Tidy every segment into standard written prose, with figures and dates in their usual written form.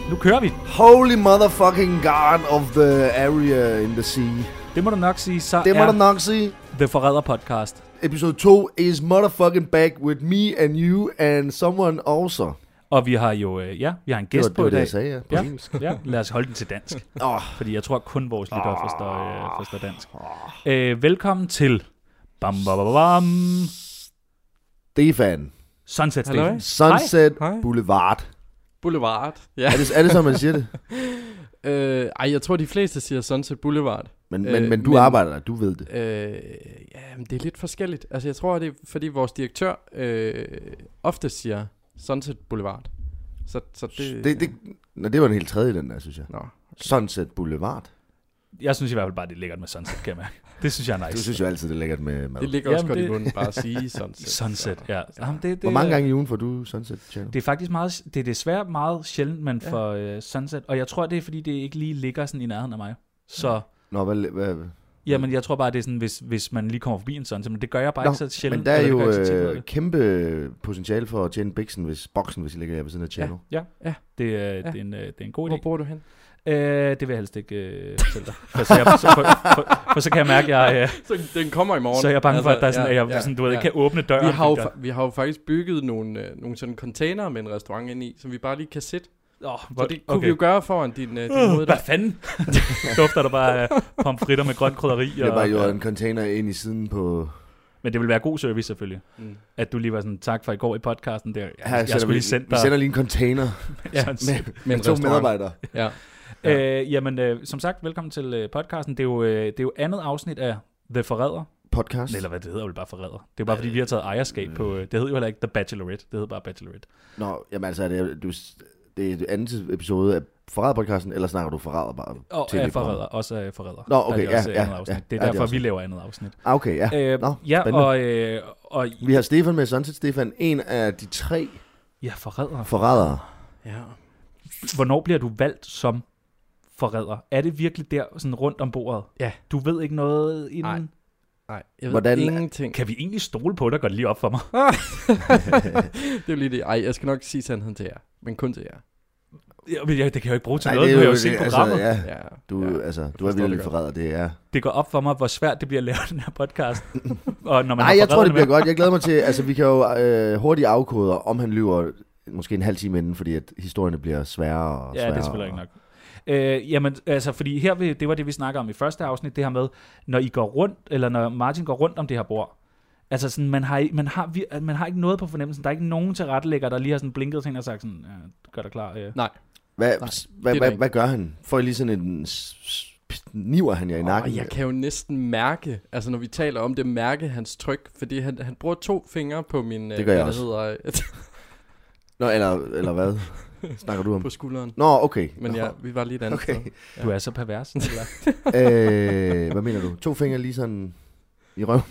Nu kører vi. Holy motherfucking god of the area in the sea. Det må du nok sige. Så Det må du nok sige. The Forræder Podcast. Episode 2 is motherfucking back with me and you and someone also. Og vi har jo, vi har en gæst på i dag. Det jeg sagde, ja, på engelsk. Ja, lad os holde den til dansk. Fordi jeg tror kun vores lyttere forstår dansk. Velkommen til bam, bam, bam, bam. Stefan. Sunset Stefan. Sunset Hej. Boulevard. Boulevard. Ja. Er det så, man siger det? Jeg tror, de fleste siger Sunset Boulevard. Men du arbejder der, du ved det. Men det er lidt forskelligt. Altså, jeg tror, det er, fordi vores direktør ofte siger Sunset Boulevard. Så Det var en helt tredje, den der, synes jeg. Nå. Sunset Boulevard. Jeg synes i hvert fald bare, det er lækkert med Sunset, kan jeg mærke. Det synes jeg er nice. Du synes jo altid, det er lækkert med mad. Det ligger også godt i munden bare at sige Sunset. Sunset, ja. Jamen, Hvor mange gange i ugen får du Sunset Channel? Det er faktisk meget, det er desværre meget sjældent, man får Sunset. Og jeg tror, det er, fordi det ikke lige ligger sådan i nærheden af mig. Så... Nå, hvad? Jamen, jeg tror bare, det er sådan, hvis man lige kommer forbi en Sunset. Men det gør jeg bare ikke så sjældent. Men der er jo kæmpe potentiale for at tjene boksen, hvis I ligger ved siden af channel. Ja. Det er en god idé. Hvor bor du hen? Det vil jeg helst ikke fortælle dig. For så kan jeg mærke, at jeg... Så den kommer i morgen. Så er jeg bange for, at der er sådan, at jeg sådan, du ved, ikke kan åbne døren. Vi har jo faktisk bygget nogle sådan container med en restaurant ind i, som vi bare lige kan sætte. Så det kunne vi jo gøre foran din hoved. Hvad fanden? Dufter der bare pomfritter med grønt krydderi. Det er bare jo en container ind i siden på... Men det vil være god service selvfølgelig. At du lige var sådan, tak for i går i podcasten der. Jeg skulle lige sende dig... Vi sender lige en container med 2 medarbejdere. Ja. Jamen, som sagt, velkommen til podcasten. Det er jo andet afsnit af The Forræder Podcast. Eller hvad det hedder, vel bare Forræder. Det er jo bare fordi, vi har taget ejerskab på... Det hedder jo heller ikke The Bachelorette. Det hedder bare Bachelorette. Nå, jamen altså, det er det andet episode af Forræder-podcasten, eller snakker du Forræder bare? Og Forræder, også af Forræder. Nå, okay, ja. Det er derfor, vi laver andet afsnit. Okay, ja. Og vi har Stefan med, Sunset Stefan, en af de 3 forrædere. Ja. Hvornår bliver du valgt som forræder? Er det virkelig der sådan rundt om bordet? Ja. Du ved ikke noget inden? Nej, jeg ved ingenting. Kan vi egentlig stole på dig? Går det lige op for mig? Det er jo lige det. Jeg skal nok sige sandheden til jer, men kun til jer. Ja, det kan jeg jo ikke bruge til noget. Du har jo set programmet. Du er virkelig forræder, det er. Det går op for mig, hvor svært det bliver at lave den her podcast. Og når man jeg tror, det bliver godt. Jeg glæder mig til, altså vi kan jo hurtigt afkode, om han lyver måske en halv time inden, fordi at historierne bliver sværere og sværere. Ja, det spiller ikke nok. Jamen, altså, fordi her, det var det, vi snakker om i første afsnit, det her med, når I går rundt, eller når Martin går rundt om det her bord, altså sådan, man har ikke noget på fornemmelsen, der er ikke nogen tilrettelægger, der lige har sådan blinket ting og sagt sådan, gør dig klar. Nej. Hvad gør han? Får I lige sådan en niver han jer i nakken? Jeg kan jo næsten mærke, altså når vi taler om det, mærke hans tryk, fordi han bruger 2 fingre på min, det gør jeg også. Nå, eller hvad? Snakker du om? På skulderen. Nå, okay. Men ja, vi var lige et andet sted. Ja. Du er så pervers. Hvad mener du? 2 fingre lige sådan i røven?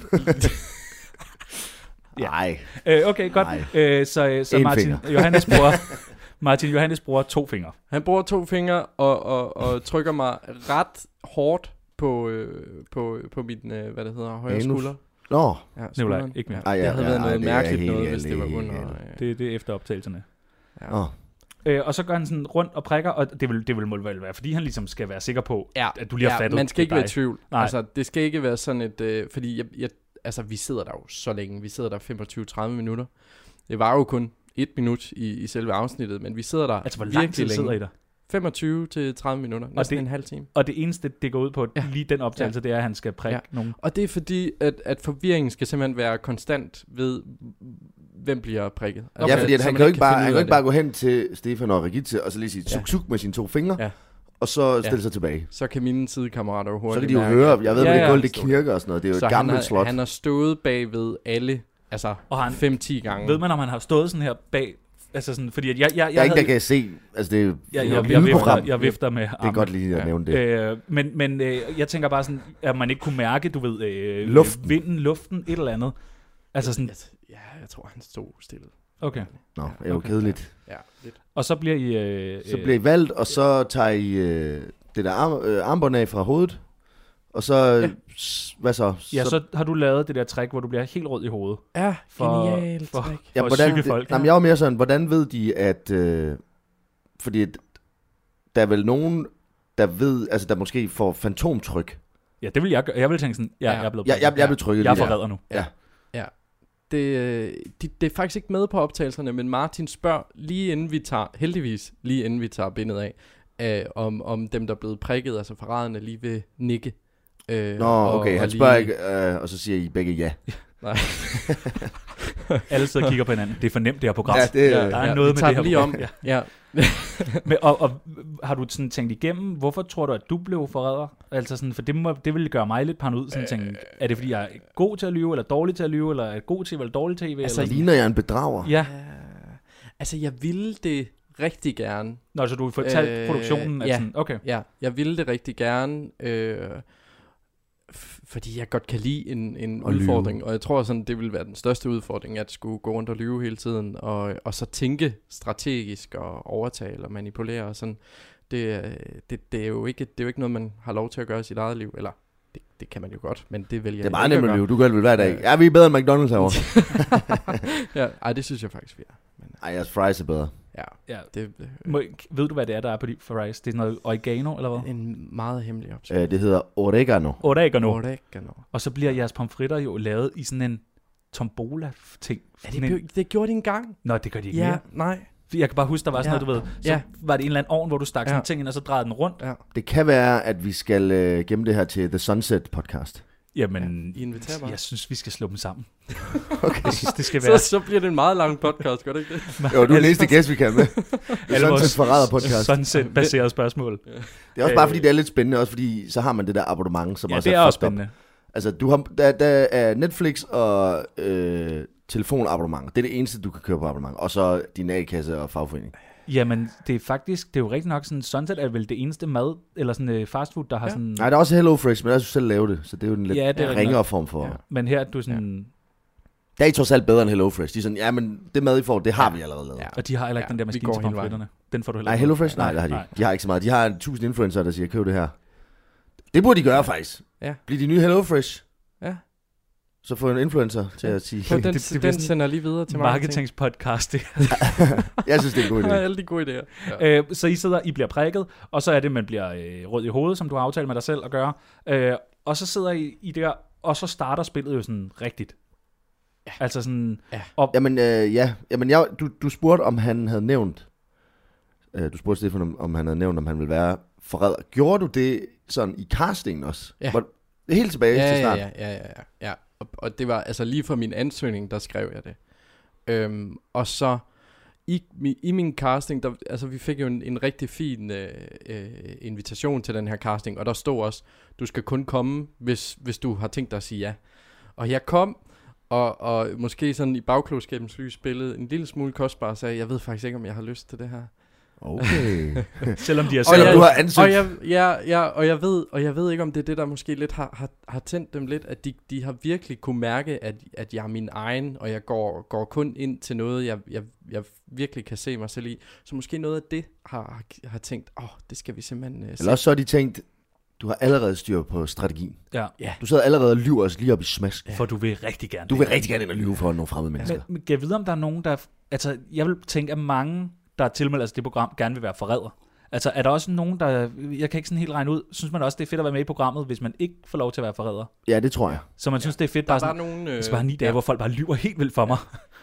Nej. Okay, godt. Så Martin Johannes bruger 2 fingre. Han bruger 2 fingre og trykker mig ret hårdt på min, hvad det hedder, højre skulder. Nå. Ja, Nikolaj, ikke mere. Det havde været noget mærkeligt noget, hvis det var under. Det er efter optagelserne. Ja. Og så gør han sådan rundt og prikker, og det vil være, fordi han ligesom skal være sikker på, at du lige har fattet. Man skal ikke være i tvivl. Nej. Altså, det skal ikke være sådan et, fordi altså, vi sidder der jo så længe. Vi sidder der 25-30 minutter. Det var jo kun 1 minut i selve afsnittet, men vi sidder der altså, hvor lang tid sidder I der? 25 til 30 minutter, næsten en halv time. Og det eneste, det går ud på, lige den optagelse, det er, at han skal prikke nogen. Og det er fordi, at forvirringen skal simpelthen være konstant ved, hvem bliver prikket. Altså, fordi han kan jo ikke bare gå hen til Stefan og Rigitte, og så lige sige suk med sine 2 fingre, og så stille sig tilbage. Så kan mine sidekammerater jo hurtigt så kan de jo høre, jeg ved, hvordan det gulv det knirker og sådan noget. Det er jo så et gammelt slot. Han har stået bag ved alle, altså 5-10 gange. Ved man, om han har stået sådan her bag? Altså sådan, fordi jeg der er ikke, der kan se. Altså det er jeg vifter med armen. Det er godt lige at nævne det. Men jeg tænker bare sådan, at man ikke kunne mærke, du ved, luften, et eller andet. Altså sådan. Jeg tror han stod stille. Okay. Nå, det er jo kedeligt. Ja, lidt. Og så bliver I så bliver I valgt, og så tager I det der armbånd af fra hovedet. Og så hvad så? Ja, så har du lavet det der trick, hvor du bliver helt rød i hovedet. Ja, genialt trick. For at psyke folk. Jeg var mere sådan, hvordan ved de, at fordi der er vel nogen, der ved, altså der måske får fantomtryk. Ja, det vil jeg gøre. Jeg vil tænke sådan, jeg er blevet Jeg blev trykket. Jeg er forræder nu. Ja. Det er faktisk ikke med på optagelserne, men Martin spørger lige inden vi tager bindet af, om dem, der er blevet prikket, altså forræderne, lige ved nikke. Okay, han spørger ikke, og så siger I begge ja. Nej. Alle sidder og kigger på hinanden. Det er for nemt, det her program. Ja, det der er noget med det her lige program. om. Ja. Men, og har du sådan tænkt igennem, hvorfor tror du, at du blev forræder? Altså sådan, for det ville gøre mig lidt paranoid. Sådan tænke, er det fordi, jeg er god til at lyve, eller dårlig til at lyve, eller er jeg god til eller dårlig tv? Altså, eller ligner jeg en bedrager? Ja. Altså, jeg ville det rigtig gerne. Nå, så du vil fortælle produktionen? Ja. Sådan, okay. Ja, jeg ville det rigtig gerne, fordi jeg godt kan lide en udfordring, lyve. og jeg tror sådan, det ville være den største udfordring, at skulle gå rundt og lyve hele tiden, og så tænke strategisk og overtale og manipulere og sådan. Det er jo ikke noget, man har lov til at gøre i sit eget liv, eller det kan man jo godt, men det vælger jeg. Det er meget nemt at lyve, du gør det vel hver dag. Ja, vi er bedre end McDonald's herovre. Ja, det synes jeg faktisk, vi er. Men, jeres fries er bedre. Ja. Ved du, hvad det er, der er på de fries? Det er noget oregano, eller hvad? En meget hemmelig opskrift. Det hedder oregano. Oregano. Og så bliver jeres pomfritter jo lavet i sådan en tombola-ting. Det gjorde de engang. Nå, det gør de ikke mere. mere. Nej. Jeg kan bare huske, der var sådan noget, du ved. Så var det en eller anden ovn, hvor du stak sådan en ting ind, og så drejede den rundt. Ja. Det kan være, at vi skal gemme det her til The Sunset podcast. Jamen, jeg synes, vi skal slå dem sammen. Okay. Jeg synes, det skal være... Så bliver det en meget lang podcast, gør det ikke det? Jo, du er den eneste gæst, vi kan med. Sunset forræder podcast. Sunset-baseret spørgsmål. Det er også bare, fordi det er lidt spændende, også fordi så har man det der abonnement, som også det er også spændende. Altså, der er Netflix og telefonabonnement. Det er det eneste, du kan købe på abonnement. Og så din A-kasse og fagforening. Jamen, det er jo rigtig nok sådan, Sunset er vel det eneste mad, eller sådan fastfood, der har sådan... Nej, der er også HelloFresh, men der er du selv lave det, så det er jo en lidt ringere form for... Ja. Men her er du sådan... Det er trods alt bedre end HelloFresh. De er sådan, ja, men det mad, I får, det har vi allerede lavet. Ja. Og de har heller ikke den der maskine til pomfritterne. Den får du heller ikke. Nej, HelloFresh? Nej, det har de ikke. De har ikke så meget. De har 1000 influencer, der siger, køb det her. Det burde de gøre, faktisk. Ja. Bliv de nye HelloFresh. Ja. Så få en influencer til at sige... Den sender lige videre til marketingspodcast. Jeg synes, det er en god idé. Det er alle de gode idéer. Ja. Så I bliver prikket, og så er det, man bliver rød i hovedet, som du har aftalt med dig selv at gøre. Og så sidder I der, og så starter spillet jo sådan rigtigt. Ja. Altså sådan... Ja. Jamen, du spurgte, om han havde nævnt... Du spurgte Stefan, om han havde nævnt, om han ville være forræder. Gjorde du det sådan i castingen også? Ja. Helt tilbage til start? Ja. Og det var altså lige fra min ansøgning, der skrev jeg det. Og så i min casting, der, altså vi fik jo en rigtig fin invitation til den her casting, og der stod også, du skal kun komme, hvis du har tænkt dig at sige ja. Og jeg kom, og måske sådan i bagklogskabens lys spillede en lille smule kostbar og sagde, jeg ved faktisk ikke, om jeg har lyst til det her. Okay. Selvom de har du har ansøgt. Og jeg ved ikke, om det er det, der måske lidt har tændt dem lidt, at de har virkelig kunne mærke, at jeg er min egen, og jeg går kun ind til noget, jeg virkelig kan se mig selv i. Så måske noget af det har tænkt, det skal vi simpelthen Eller også så har de tænkt, du har allerede styr på strategien. Ja. Du sidder allerede og lyver os lige op i smask. Ja. For du vil rigtig gerne. Du vil rigtig gerne ind og lyve for nogle fremmede mennesker. Men kan jeg vide, om der er nogen, der... Altså, jeg vil tænke, at mange, der tilmelder sig det program, gerne vil være forræder. Altså, er der også nogen, der... Jeg kan ikke sådan helt regne ud. Synes man også, det er fedt at være med i programmet, hvis man ikke får lov til at være forræder? Ja, det tror jeg. Så man synes, det er fedt bare sådan... bare 9 dage, hvor folk bare lyver helt vildt for mig.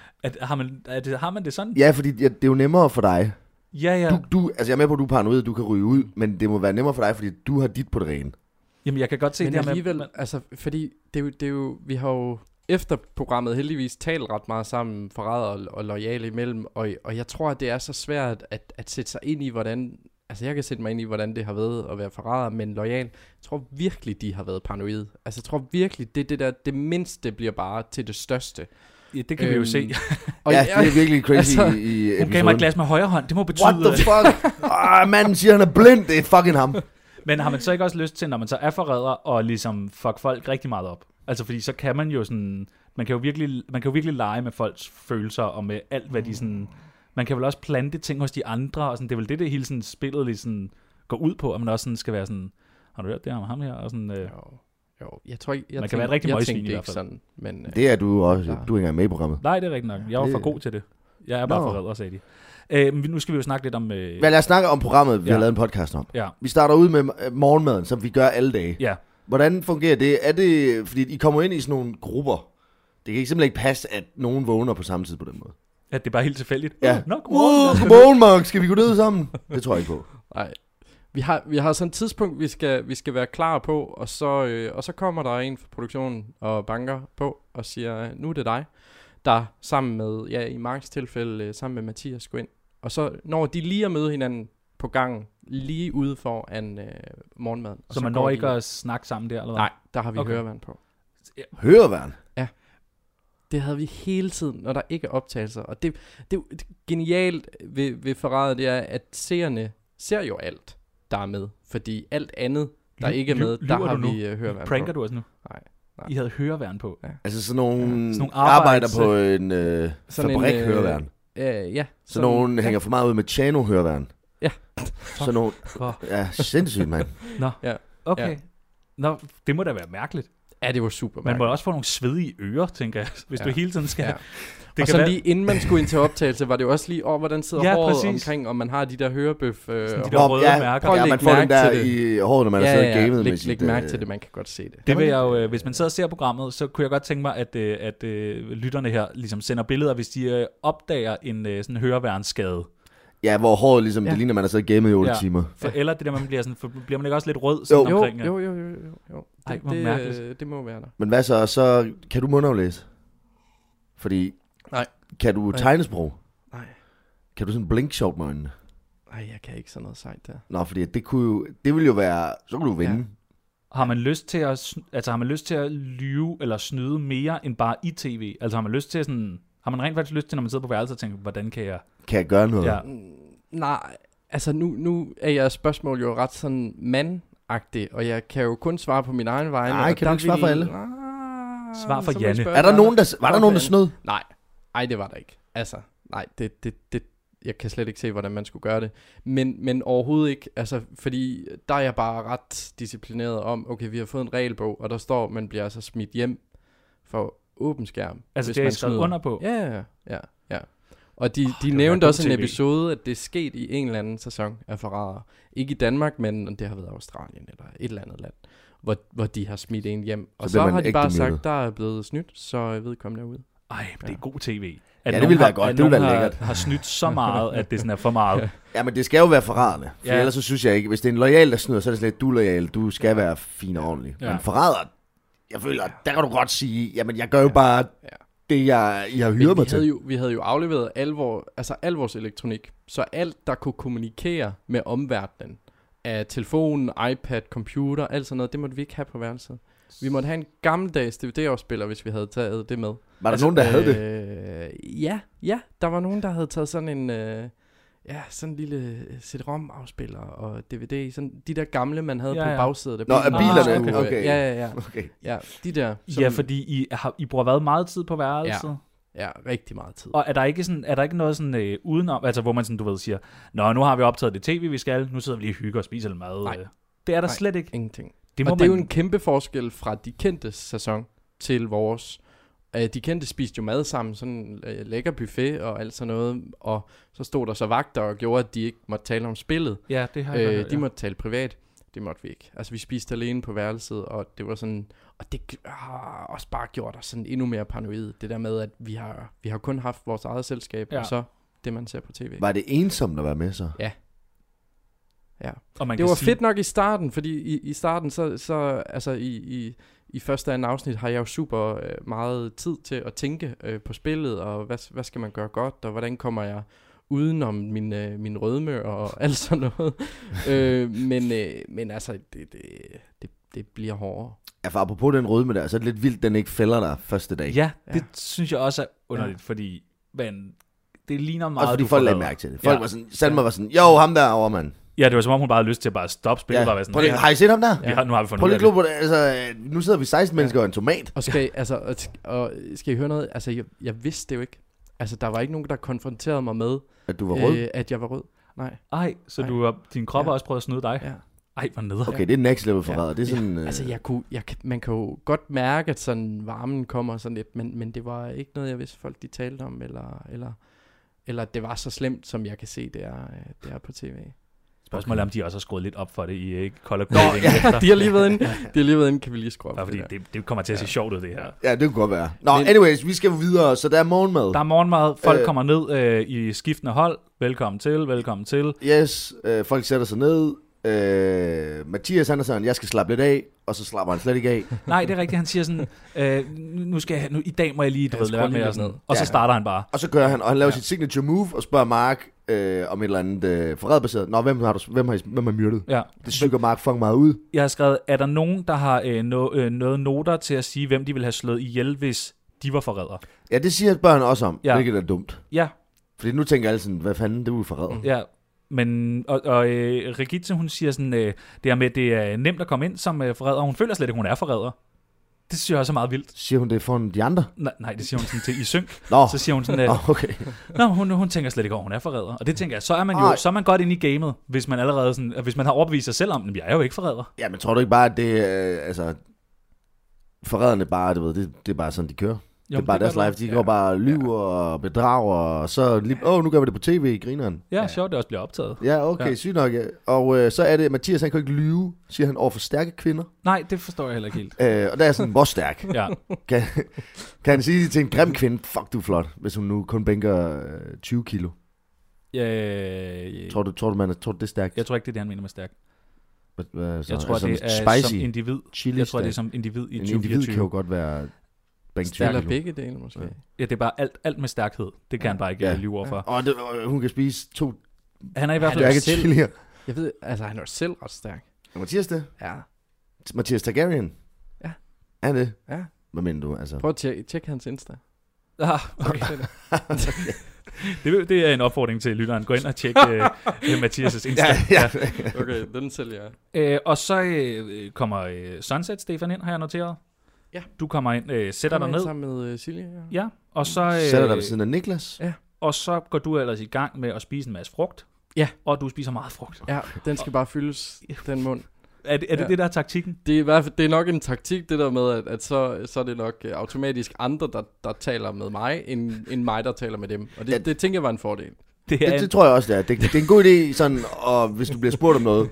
Har man det sådan? Ja, fordi det er jo nemmere for dig. Ja. Altså, jeg er med på, at du er paranoid, du kan ryge ud, men det må være nemmere for dig, fordi du har dit på det rene. Jamen, jeg kan godt se men det her alligevel, altså, fordi det er jo, vi har jo efter programmet heldigvis talt ret meget sammen, forræder og loyale imellem, og jeg tror, at det er så svært at sætte sig ind i, hvordan, altså jeg kan sætte mig ind i, hvordan det har været at være forræder, men loyal, jeg tror virkelig, de har været paranoid. Altså jeg tror virkelig, det mindste bliver bare til det største. Ja, det kan vi jo se. Og det er virkelig crazy altså, i episoden. Hun gav mig et glas med højre hånd, det må betyde... What the fuck? Manden siger, han er blind, det er fucking ham. Men har man så ikke også lyst til, når man så er forræder, og ligesom fuck folk rigtig meget op? Altså fordi så kan man jo sådan... Man kan jo virkelig lege med folks følelser, og med alt, hvad de sådan... Man kan vel også plante ting hos de andre, og sådan, det er vel det hele sådan, spillet lige sådan, går ud på, at man også sådan skal være sådan... Har du hørt det ham her? Og sådan, Jo, jeg tror ikke... Være et rigtig møgsvin i hvert fald. Sådan, men, det er du også. Du er ikke engang med i programmet. Nej, det er rigtigt nok. Jeg var for god til det. Jeg er bare forræder, sagde de. Nu skal vi jo snakke lidt om... Men lad os snakke om programmet, vi har lavet en podcast om. Ja. Vi starter ud med morgenmaden, som vi gør alle dage. Ja. Hvordan fungerer det? Er det, fordi I kommer ind i sådan nogle grupper. Det kan simpelthen ikke passe, at nogen vågner på samme tid på den måde. At det er bare helt tilfældigt. Ja. Godmorgen, Mark. Skal vi gå ned sammen? Det tror jeg ikke på. Nej. Vi har sådan et tidspunkt, vi skal være klar på, og så kommer der en fra produktionen og banker på og siger, nu er det dig, der sammen med, i Marks tilfælde, sammen med Mathias går ind. Og så når de lige at møde hinanden på gangen, lige ude foran morgenmaden. Så man når ikke at snakke sammen der, eller hvad? Nej, der har vi høreværn på. Høreværn? Ja. Det havde vi hele tiden, når der ikke er optagelser. Og det genialt ved forrædet, det er, at seerne ser jo alt, der er med. Fordi alt andet, der ikke er med, der har vi høreværn på. Pranker du os nu? Nej. I havde høreværn på? Ja. Altså sådan nogle arbejder på en fabrik høreværn. Ja. Så nogen hænger for meget ud med Chano høreværn. Ja. Så nogen... Ja, sindssygt, mand. Nå, ja. Okay. Ja. Nå, det må da være mærkeligt. Ja, det var super Man må også få nogle svedige ører, tænker jeg, hvis du hele tiden skal... Ja. Det og så lige inden man skulle ind til optagelse, var det jo også lige, hvordan sidder håret omkring, om man har de der hørebøf. De der røde mærker. Ja, man får den der i håret, når man har siddet og gamet med sit... Læg mærke til det, man kan godt se det. Det vil jeg jo, hvis man sidder og ser programmet, så kunne jeg godt tænke mig, at lytterne her ligesom sender billeder, hvis de opdager en sådan høreværnsskade. Ja, hvor håret ligesom, det ligner, man har siddet og gamet i 8 timer. Eller det der, man bliver sådan, bliver man ikke også lidt rød sådan omkring? Jo. Ej, hvor mærkeligt. Det må være der. Men hvad så kan du mundaflæse? Fordi... Nej. Kan du tegnesprog? Nej. Kan du sådan blink sjovt med øjnene? Nej, jeg kan ikke sådan noget sejt der. Nå, fordi det ville jo være, så kunne du vinde. Ja. Har man lyst til at lyve eller snyde mere end bare i tv? Altså har man rent faktisk lyst til, når man sidder på værelset og tænker, hvordan kan jeg gøre noget? Ja. Nej, altså nu er jeres spørgsmål jo ret sådan mandagtigt, og jeg kan jo kun svare på min egen vegne. Nej, kan du ikke svare for alle? Svar for Janne. Var der nogen, der snød? Nej, det var der ikke. Altså, nej, det jeg kan slet ikke se, hvordan man skulle gøre det. Men overhovedet ikke, altså, fordi der er jeg bare ret disciplineret om, okay, vi har fået en regelbog, og der står, man bliver altså smidt hjem for åben skærm. Altså, det er skrevet under på? Ja. Og de nævnte også en episode, at det er sket i en eller anden sæson af Forræder. Ikke i Danmark, men det har været Australien eller et eller andet land, hvor de har smidt en hjem. Og så har de bare sagt, der er blevet snydt, så vedkommende er ude. Ej, det er god tv. Det vil være godt. Det vil være lækkert. Har snydt så meget, at det sådan er for meget. Ja, men det skal jo være forræderne. For ellers så synes jeg ikke, hvis det er en loyal, der snyder, så er det slet du lojal. Du skal være fin og ordentlig. Ja. Men forræder, jeg føler, der kan du godt sige, jamen jeg gør jo bare det, I har hyret mig til. Vi havde jo afleveret al vores elektronik, så alt, der kunne kommunikere med omverdenen, af telefonen, iPad, computer, alt sådan noget, det måtte vi ikke have på værelset. Vi måtte have en gammeldags DVD-afspiller, hvis vi havde taget det med. Var der nogen, der havde det? Ja, der var nogen, der havde taget sådan en sådan en lille CD-ROM-afspiller og DVD. Sådan de der gamle, man havde på bagsædet. Nå, af bilerne? Okay. Ja. Okay. Ja, de der. Ja, fordi I bruger været meget tid på værelset? Ja, rigtig meget tid. Og er der ikke noget sådan udenom, altså hvor man sådan, du ved, siger, nå, nu har vi optaget det tv, vi skal, nu sidder vi lige og hygger og spiser lidt mad. Nej. Det er der slet ikke. Ingenting. Det er jo en kæmpe forskel fra de kendte sæson til vores. De kendte spiste jo mad sammen, sådan en lækker buffet og alt sådan noget, og så stod der så vagter og gjorde, at de ikke måtte tale om spillet. Ja, det har jeg hørt, de måtte tale privat. Det måtte vi ikke. Altså vi spiste alene på værelset, og det var sådan, og det har også bare gjort os sådan endnu mere paranoid. Det der med, at vi har kun haft vores eget selskab, og så det man ser på tv. Var det ensomt at være med så? Ja. Og det var fedt nok i starten, fordi i starten så altså i første og anden afsnit har jeg jo super meget tid til at tænke på spillet, og hvad skal man gøre godt, og hvordan kommer jeg udenom min rødme og alt sådan noget. Men altså det bliver hårdere. Ja, for apropos den rødme der, så er det lidt vildt, den ikke fælder dig første dag. Ja, det synes jeg også er underligt, fordi det ligner meget. Også fordi folk lagde mærke til det. Folk var sådan, Salma var sådan, jo, ham der over, mand. Ja, det var som om hun bare havde lyst til at bare stoppe spillet. Bare sådan, har I set ham der? Ja, nu har vi fundet ud af det. Altså, nu sidder vi 16 mennesker og en tomat. Og skal I høre noget? Altså, jeg vidste det jo ikke. Altså, der var ikke nogen, der konfronterede mig med, at du var rød? At jeg var rød. Nej. Ej, så din krop har også prøvet at snyde dig? Ja. Ej, hvor nederen. Okay, det er next level forræder. Det er sådan... Altså, man kan jo godt mærke, at sådan varmen kommer sådan lidt, men det var ikke noget, jeg vidste, folk de talte om, eller eller det var så slemt, som jeg kan se, det er på tv. Spørgsmålet er, om de også har skruet lidt op for det i Call of Duty. De har lige været inde, kan vi lige skrue op. Bare fordi det kommer til at se sjovt ud, det her. Ja, det kunne godt være. Nå, anyways, vi skal videre, så der er morgenmad. Der er morgenmad, folk kommer ned i skiftende hold. Velkommen til. Yes, folk sætter sig ned. Mathias han er sådan, jeg skal slappe lidt af, og så slapper han slet ikke af. Nej, det er rigtigt, han siger sådan, nu i dag må jeg lige lade med sådan, og så starter han bare. Og så gør han, og han laver sit signature move, og spørger Mark om et eller andet forræderbaseret. Nå, hvem har myrdet? Ja. Det synger Mark fucking meget ud. Jeg har skrevet, er der nogen, der har noget noter til at sige, hvem de vil have slået ihjel, hvis de var forrædere? Ja, det siger børn også om, hvilket er dumt. Ja. Fordi nu tænker alle sådan, hvad fanden, det er jo forræder. Ja. Men, Regitze, hun siger sådan, det her med, det er nemt at komme ind som forræder, hun føler slet ikke, hun er forræder. Det synes jeg også er meget vildt. Siger hun det foran de andre? Nej, det siger hun sådan til i synk. Nå. Så siger hun sådan, okay. Hun tænker slet ikke over, hun er forræder. Og det tænker jeg, så er man godt inde i gamet, hvis man allerede sådan, hvis man har overbevist sig selv om, at jeg er jo ikke forræder. Ja, men tror du ikke bare, at det forræderne bare, du ved, det er bare sådan, de kører? Jo, det er bare deres life. De går bare og lyver og bedrager, og så lige, nu gør vi det på tv i grineren. Ja, sjovt, det også bliver optaget. Ja, okay, sygt nok. Ja. Og så er det, Mathias, han kan ikke lyve, siger han, over for stærke kvinder. Nej, det forstår jeg heller ikke helt. Og der er sådan, hvor stærk? Ja. Kan han sige til en grim kvinde, fuck du er flot, hvis hun nu kun bænker 20 kilo? Tror du, det er stærkt? Jeg tror ikke, det er det, han mener med stærk. Jeg tror, det er spicy. Som individ. Jeg tror, det er som individ i 2024. En individ kan jo godt være... Eller begge dele, måske. Ja, det er bare alt med stærkhed. Det kan han bare ikke lyve overfor. Og hun kan spise 2... Han er i hvert fald selv... Jeg ved, altså han er selv ret stærk. Er Mathias det? Ja. Mathias Targaryen? Ja. Er det? Ja. Hvad mener du, altså? Prøv at tjekke hans Insta. Okay. Det er en opfordring til lytteren. Gå ind og tjek Mathias' Insta. Ja. Okay, den sælger jeg. Og så kommer Sunset Stefan ind, har jeg noteret. Ja. Du kommer ind, sætter dig ned. Sammen med Silje. Ja, og så... sætter dig ved siden af Niklas. Ja. Og så går du ellers i gang med at spise en masse frugt. Ja. Og du spiser meget frugt. Ja, den skal bare fyldes, den mund. Er det det, der er taktikken? Det er i hvert fald, det er nok en taktik, det der med, at så er det nok automatisk andre, der taler med mig, end mig, der taler med dem. Og det tænker jeg var en fordel. Det tror jeg også, det er. Det er en god idé, sådan, og hvis du bliver spurgt om noget.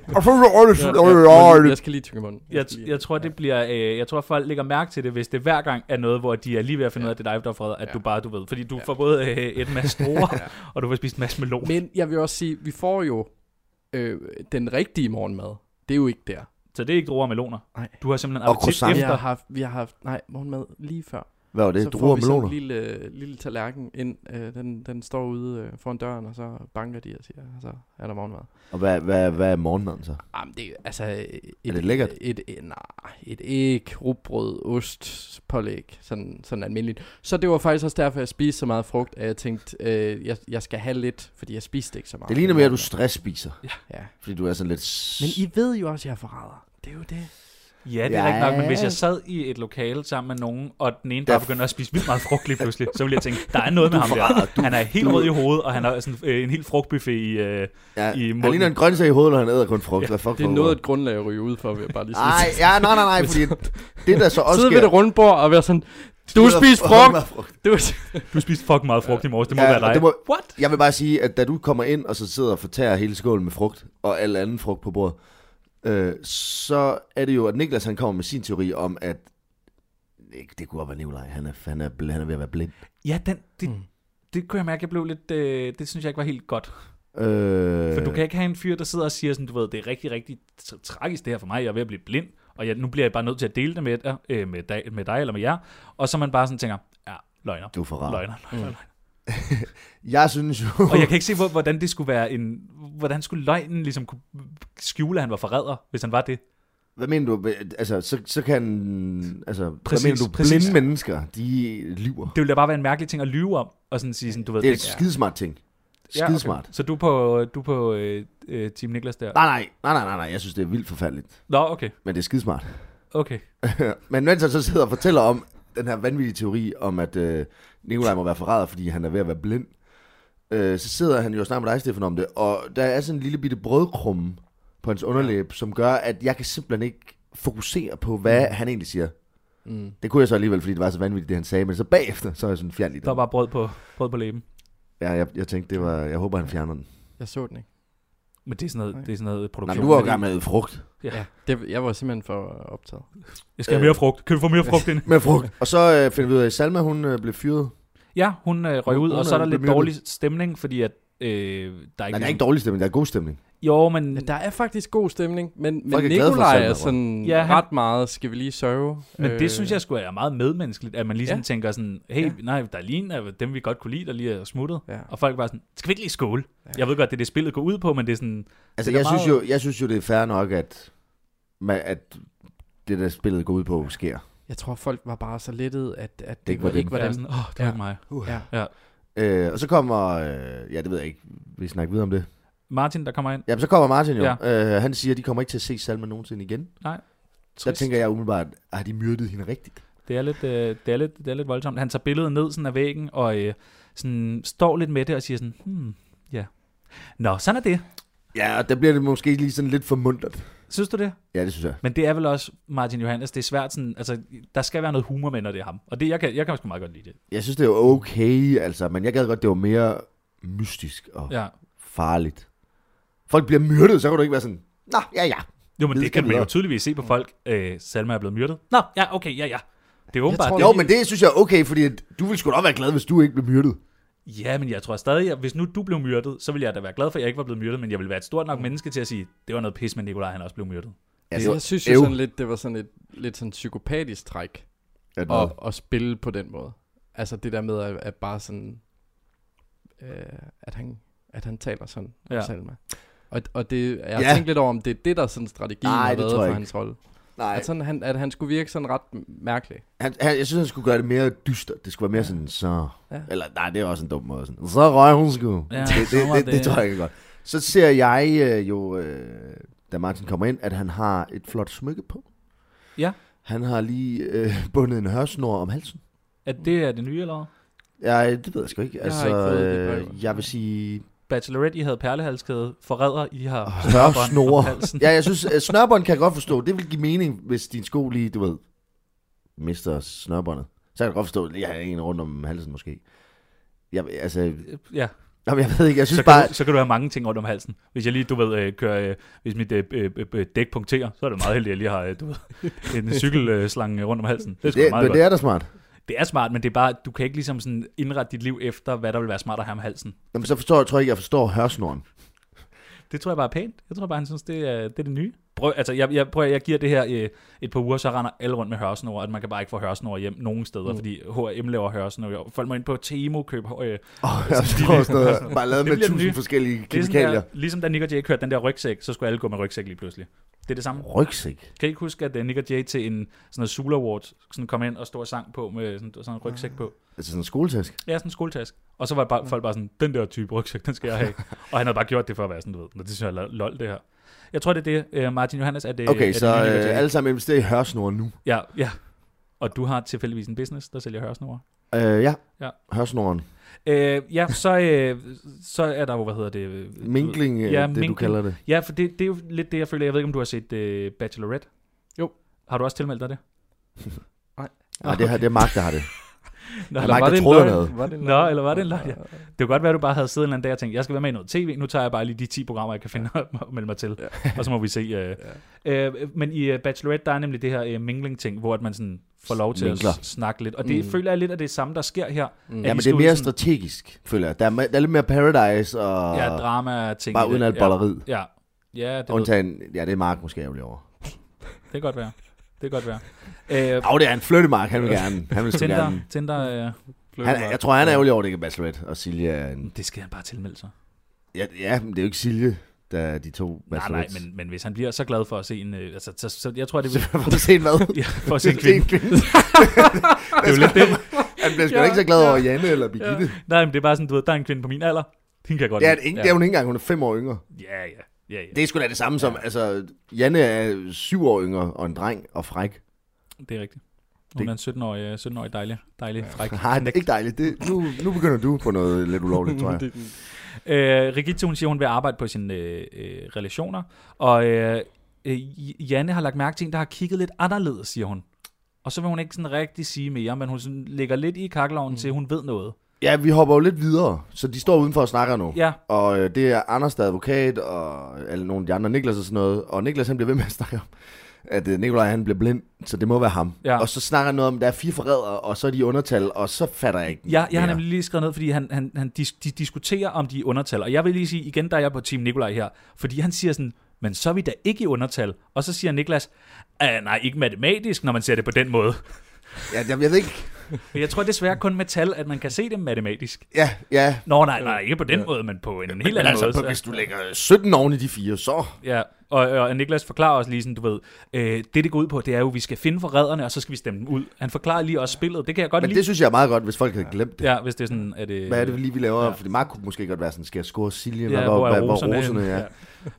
Jeg skal lige tykke munden. Jeg tror, det bliver... jeg tror, folk lægger mærke til det, hvis det hver gang er noget, hvor de er lige ved at finde ud af, at det er dig, der er forræder, at du bare, du ved. Fordi du får både et masse druer, og du får spist en masse melon. Men jeg vil også sige, vi får jo den rigtige morgenmad. Det er jo ikke der. Så det er ikke druer og meloner? Nej. Du har simpelthen appetit efter? Vi har haft morgenmad lige før. Hvad var det? Så druer og meloner? Så får vi sådan en lille tallerken ind. Den står ude foran døren, og så banker de og siger, og så er der morgenmad. Og hvad er morgenmaden så? Jamen, det er altså... Er det lækkert? Et æg, rugbrød, ost, pålæg, sådan almindeligt. Så det var faktisk også derfor, jeg spiste så meget frugt, at jeg tænkte, jeg skal have lidt, fordi jeg spiste ikke så meget. Det ligner mere, at du stressspiser. Ja. Fordi du er sådan lidt... Men I ved jo også, at jeg er forræder. Det er jo det. Ja, det er rigtigt nok, men hvis jeg sad i et lokale sammen med nogen, og den ene bare begyndte at spise vildt meget frugt lige pludselig, så ville jeg tænke, der er noget med ham der. Han er helt rød i hovedet, og han har sådan en helt frugtbuffet i munden. Han ligner en grøntsag i hovedet, når han æder kun frugt. Ja, det er noget et grundlag at ryge ud for, vil jeg bare lige sige. Nej, fordi det der så også sidde ved det rundbord og være sådan, du spiste frugt. Du spiste fucking meget frugt i morges, det må være dig. What? Jeg vil bare sige, at da du kommer ind, og så sidder og fortærer hele skålen med frugt, og al anden frugt på bordet, så er det jo, at Niklas han kommer med sin teori om, at det kunne godt være Nikolaj, han er ved at være blind. Ja, det kunne jeg mærke, jeg blev lidt, det synes jeg ikke var helt godt. For du kan ikke have en fyr, der sidder og siger sådan, du ved, det er rigtig, rigtig tragisk det her for mig, jeg er ved at blive blind, og nu bliver jeg bare nødt til at dele det med dig eller med jer, og så man bare sådan tænker, ja, løgner. Du er for rar. Løgner. Jeg synes jo... Og jeg kan ikke se, hvordan det skulle være hvordan skulle løgnen ligesom kunne skjule, at han var forræder, hvis han var det? Hvad mener du? Altså, så kan... Altså, præcis, hvad mener du? Blinde mennesker, de lyver. Det ville da bare være en mærkelig ting at lyve om, og sådan sige sådan, du ved... Det er et skidesmart ting. Skidesmart. Okay. Så du er på Team Niklas der? Nej, jeg synes, det er vildt forfærdeligt. Nå, okay. Men det er skidesmart. Okay. Men mens han så sidder og fortæller om den her vanvittige teori om, at Nikolaj må være forræder, fordi han er ved at være blind, så sidder han jo og snakker med dig, Stefan, om det, og der er sådan en lille bitte brødkrumme på hans underlæb, som gør, at jeg kan simpelthen ikke fokusere på, hvad han egentlig siger. Det kunne jeg så alligevel, fordi det var så vanvittigt, det han sagde, men så bagefter, så er jeg sådan fjern i det. Der var bare brød på læben. Ja, jeg tænkte, det var... Jeg håber, han fjerner den. Jeg så den ikke. Men det er sådan noget produktion. Nej, du var jo gang med frugt. Ja. Jeg var simpelthen for optaget. Jeg skal have mere frugt. Kan du få mere frugt ind? Med frugt. Og så finder vi ud af, at Salma, hun blev fyret. Ja, hun røg ud, og så er der lidt dårlig stemning, fordi at der er ikke... Der er ikke dårlig stemning, der er god stemning. Jo, men... Ja, der er faktisk god stemning, men Nikolaj er sådan ret meget, skal vi lige sørge. Men det synes jeg sgu er meget medmenneskeligt, at man lige sådan tænker sådan, hey, nej, der er lige en af dem, vi godt kunne lide, der lige er smuttet. Ja. Og folk bare sådan, skal vi ikke lige skåle? Ja. Jeg ved godt, det er det spillet går ud på, men det er sådan... Altså, jeg synes jo, det er fair nok, at det der spillet går ud på sker. Jeg tror, folk var bare så lettet, at det ikke var dem. Sådan, det var ikke mig. Og så kommer, det ved jeg ikke, vi snakker videre om det. Martin, der kommer ind. Jamen, så kommer Martin jo. Ja. Han siger, at de kommer ikke til at se Salma nogensinde igen. Nej. Så tænker jeg umiddelbart, har de myrdet hende rigtigt? Det er lidt voldsomt. Han tager billedet ned sådan af væggen, og sådan står lidt med det og siger sådan, ja. Nå, sådan er det. Ja, og der bliver det måske lige sådan lidt for muntert. Synes du det? Ja, det synes jeg. Men det er vel også Martin Johannes, det er svært sådan, altså, der skal være noget humor med, når det er ham. Og det, jeg kan også meget godt lide det. Jeg synes, det er okay, altså, men jeg gad godt, det var mere mystisk og farligt. Folk bliver myrdet, så kan du ikke være sådan, nå, ja. Jo, men det kan man jo tydeligvis se på folk. Salma er blevet myrdet. Nå, ja, okay, ja. Det er åbenbart. Jo, men det synes jeg er okay, fordi du ville sgu da være glad, hvis du ikke blev myrdet. Ja, men jeg tror stadig, at hvis nu du blev myrdet, så ville jeg da være glad for, at jeg ikke var blevet myrdet, men jeg ville være et stort nok menneske til at sige, det var noget pis, men Nikolaj han også blev myrdet. Altså, jeg synes jo sådan lidt, det var sådan et lidt sådan psykopatisk træk at spille på den måde. Altså det der med at bare sådan, at han taler sådan om Salma. Og det, jeg har tænkt lidt over, om det er det, der sådan strategien har været for hans rolle. Nej. At han skulle virke sådan ret mærkelig. Jeg synes, han skulle gøre det mere dystert. Det skulle være mere sådan, så... Ja. Eller, nej, det er også en dum måde. Sådan, så røg hun sgu. Ja, det tror jeg ikke godt. Så ser jeg da Martin kommer ind, at han har et flot smykke på. Ja. Han har lige bundet en hørsnor om halsen. Det er det nye, eller? Ja, det ved jeg sgu ikke. Altså, jeg vil sige... Bachelorette, I havde perlehalskæde. Forræder, I har hørsnore. Ja, jeg synes, snørbånd kan jeg godt forstå. Det vil give mening, hvis din sko lige, du ved, mister snørbåndet. Så kan jeg godt forstå, at jeg har en rundt om halsen måske. Ja. Jamen, jeg ved ikke, jeg synes så kan du have mange ting rundt om halsen. Hvis jeg lige, du ved, kører, hvis mit dæk punkterer, så er det meget heldigt, at jeg lige har, du ved, en cykelslange rundt om halsen. Det er meget godt. Det er da smart. Det er smart, men det er bare, du kan ikke ligesom sådan indrette dit liv efter, hvad der vil være smart at have om halsen. Jamen, så tror jeg ikke, jeg forstår hørsnoren. Det tror jeg bare er pænt. Jeg tror bare, han synes, det er det nye. Jeg giver det her et par uger, så render alle rundt med hørsnore, at man kan bare ikke få hørsnore hjem nogen steder, fordi H&M laver hørsnore. Folk må ind på Temo købe bare lavet med 1000 forskellige kemikalier. Ligesom da Nick og Jay kørte den der rygsæk, så skulle alle gå med rygsæk lige pludselig. Det er det samme. Rygsæk? Kan I ikke huske, at Nick og Jay til en sådan en Sula Awards sådan kom ind og stod og sang på med sådan en rygsæk på? Altså sådan en skoletask? Ja, sådan en skoletask. Og så var folk bare sådan, den der type rygsæk, den skal jeg have. Og han havde bare gjort det for at være sådan, du ved. Det synes jeg er lol, det her. Jeg tror, det er det, Martin Johannes, er det. Okay, så alle sammen investerer i hørsnore nu. Ja. Og du har tilfældigvis en business, der sælger hørsnore. Ja. Hørsnoren. Så er der jo, hvad hedder det? Minkling, det du kalder det. Ja, for det er jo lidt det, jeg føler. Jeg ved ikke, om du har set Bachelorette? Jo. Har du også tilmeldt dig det? Nej, det er Mark, der har det. Eller var det en løgn? Eller var det en løgn? Ja. Det kunne godt være, at du bare havde siddet en anden dag og tænkt, jeg skal være med i noget tv, nu tager jeg bare lige de 10 programmer, jeg kan finde og melde mig til. Og så må vi se. Men i Bachelorette, der er nemlig det her mingling-ting, hvor man sådan får lov til at snakke lidt. Og det føler jeg lidt af det samme, der sker her. Ja, men det er mere strategisk, føler jeg. Der er lidt mere Paradise og... Ja, drama-ting. Bare uden alt bolleriet. Ja. Det undtagen, det er Mark måske ærgerlig over. Det kan godt være. Det er en flyttemark, han vil gerne. Han vil Tinder, jeg tror, han er ærgerlig over, det ikke er Bachelorette, og Silje er en... Det skal han bare tilmelde sig. Ja, men det er jo ikke Silje, der er de to Bachelorette. Nej, men hvis han bliver så glad for at se en... så jeg tror, det vil... For at se en hvad? Ja, for at se en kvinde. Det er jo lidt det. Han bliver sgu ikke så glad over Janne eller Birgitte. Ja. Nej, men det er bare sådan, du ved, der er en kvinde på min alder. Hende kan jeg godt lide. Det er hun ikke engang, hun er 5 år yngre. Ja. Det er sgu da det samme som, altså, Janne er 7 år yngre, og en dreng, og fræk. Det er rigtigt. Hun er en 17-årig dejlig fræk. Nej, det er ikke dejligt. Nu begynder du på noget lidt ulovligt, tror jeg. Rigitte, hun siger, hun vil arbejde på sine relationer, og Janne har lagt mærke til en, der har kigget lidt anderledes, siger hun. Og så vil hun ikke sådan rigtig sige mere, men hun sådan lægger lidt i kakkelovnen til, hun ved noget. Ja, vi hopper jo lidt videre, så de står udenfor og snakker nu. Ja. Og det er Anders, der er advokat, og nogle af de andre, Niklas og sådan noget. Og Niklas, han bliver ved med at snakke om, at Nikolaj, han bliver blind, så det må være ham. Ja. Og så snakker han noget om, at der er 4 forrædere, og så er de undertal, og så fatter jeg ikke. Ja, jeg har nemlig lige skrevet ned, fordi de diskuterer, om de er undertal. Og jeg vil lige sige, igen, der er jeg på Team Nikolaj her, fordi han siger sådan, men så er vi da ikke i undertal. Og så siger Niklas, nej, ikke matematisk, når man ser det på den måde. Ja, jeg ved ikke. Jeg tror desværre kun med tal, at man kan se det matematisk. Ja. Nå, nej, ikke på den måde, men på en helt anden måde. Hvis du lægger 17 oven i de 4, så... Ja, og Niklas forklarer også lige sådan, du ved, det går ud på, det er jo, at vi skal finde forræderne, og så skal vi stemme dem ud. Han forklarer lige også spillet, det kan jeg godt lide. Men det synes jeg er meget godt, hvis folk havde glemt det. Ja, hvis det er sådan, at det... Hvad er det lige, vi laver? Ja. Fordi Mark kunne måske godt være sådan, skal jeg score Silje? Ja, hvor er roserne?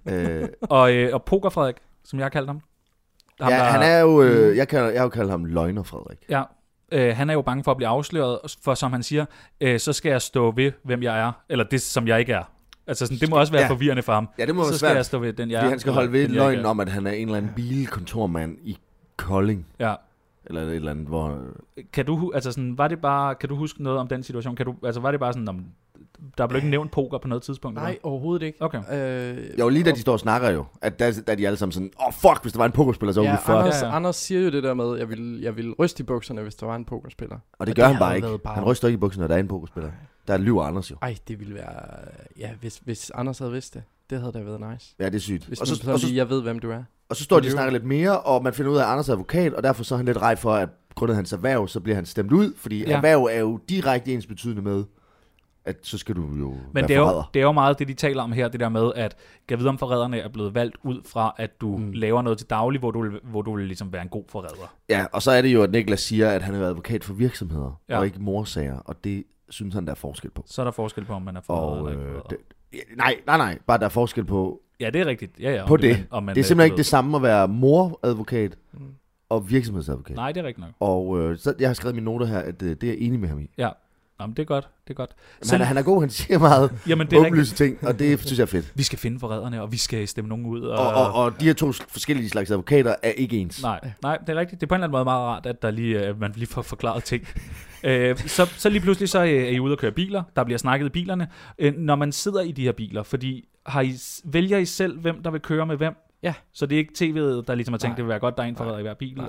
Ja. Og Poker Frederik, som jeg har kaldt ham. Han er jo, jeg har jo kaldt ham Løgner Frederik. Ja. Han er jo bange for at blive afsløret, for som han siger, så skal jeg stå ved, hvem jeg er, eller det, som jeg ikke er. Altså sådan, det må også være forvirrende for ham. Ja, det må så være skal svært, jeg stå ved den, jeg er. Han skal holde ved løgnen om, at han er en eller anden bilkontormand i Kolding. Ja. Eller et eller andet, hvor... Kan du, altså sådan, kan du huske noget om den situation? Var det bare sådan, der blev ikke nævnt poker på noget tidspunkt? Nej, eller? Overhovedet ikke. Okay. Jo, lige da de står og snakker jo, at der er de alle sammen sådan, fuck, hvis der var en pokerspiller, så var vi før. Anders siger jo det der med, jeg vil ryste i bukserne, hvis der var en pokerspiller. Og det gør han bare ikke. Han ryster ikke i bukserne, når der er en pokerspiller. Der lyver Anders jo. Ej, det ville være... Ja, hvis Anders havde vidst det. Det havde da været nice. Ja, det er sygt. Hvis og så jeg ved, hvem du er. Og så står de og snakker lidt mere, og man finder ud af, at Anders er advokat, og derfor så er han lidt rej for, at grundet hans erhverv, så bliver han stemt ud, fordi erhverv er jo direkte ensbetydende med, at så skal du jo men det er jo meget det, de taler om her, det der med, at kan vide, om forræderne er blevet valgt ud fra, at du laver noget til daglig, hvor du vil ligesom være en god forræder. Ja, og så er det jo, at Niklas siger, at han er advokat for virksomheder, og ikke morsager, og det synes han, der er forskel på. Så er der forskel på, om man er forræder eller ikke forræder. Nej, bare der er forskel på... Ja, det er rigtigt. Ja, på det. Det er simpelthen ikke det samme at være moradvokat og virksomhedsadvokat. Nej, det er rigtigt nok. Og så jeg har skrevet i mine noter her, at det er jeg enig med ham i. Ja. Jamen, det er godt, det er godt. Han er god, han siger meget åbenlyse ting, og det synes jeg er fedt. Vi skal finde forræderne, og vi skal stemme nogen ud. Og de her 2 forskellige slags advokater er ikke ens. Nej, det er rigtigt. Det er på en eller anden måde meget rart, at man lige får forklaret ting. Så lige pludselig så er I ude at køre biler. Der bliver snakket i bilerne. Når man sidder i de her biler, fordi vælger I selv, hvem der vil køre med hvem? Ja. Så det er ikke tv'et, der ligesom har tænkt, det vil være godt, der er en forræder i hver bil.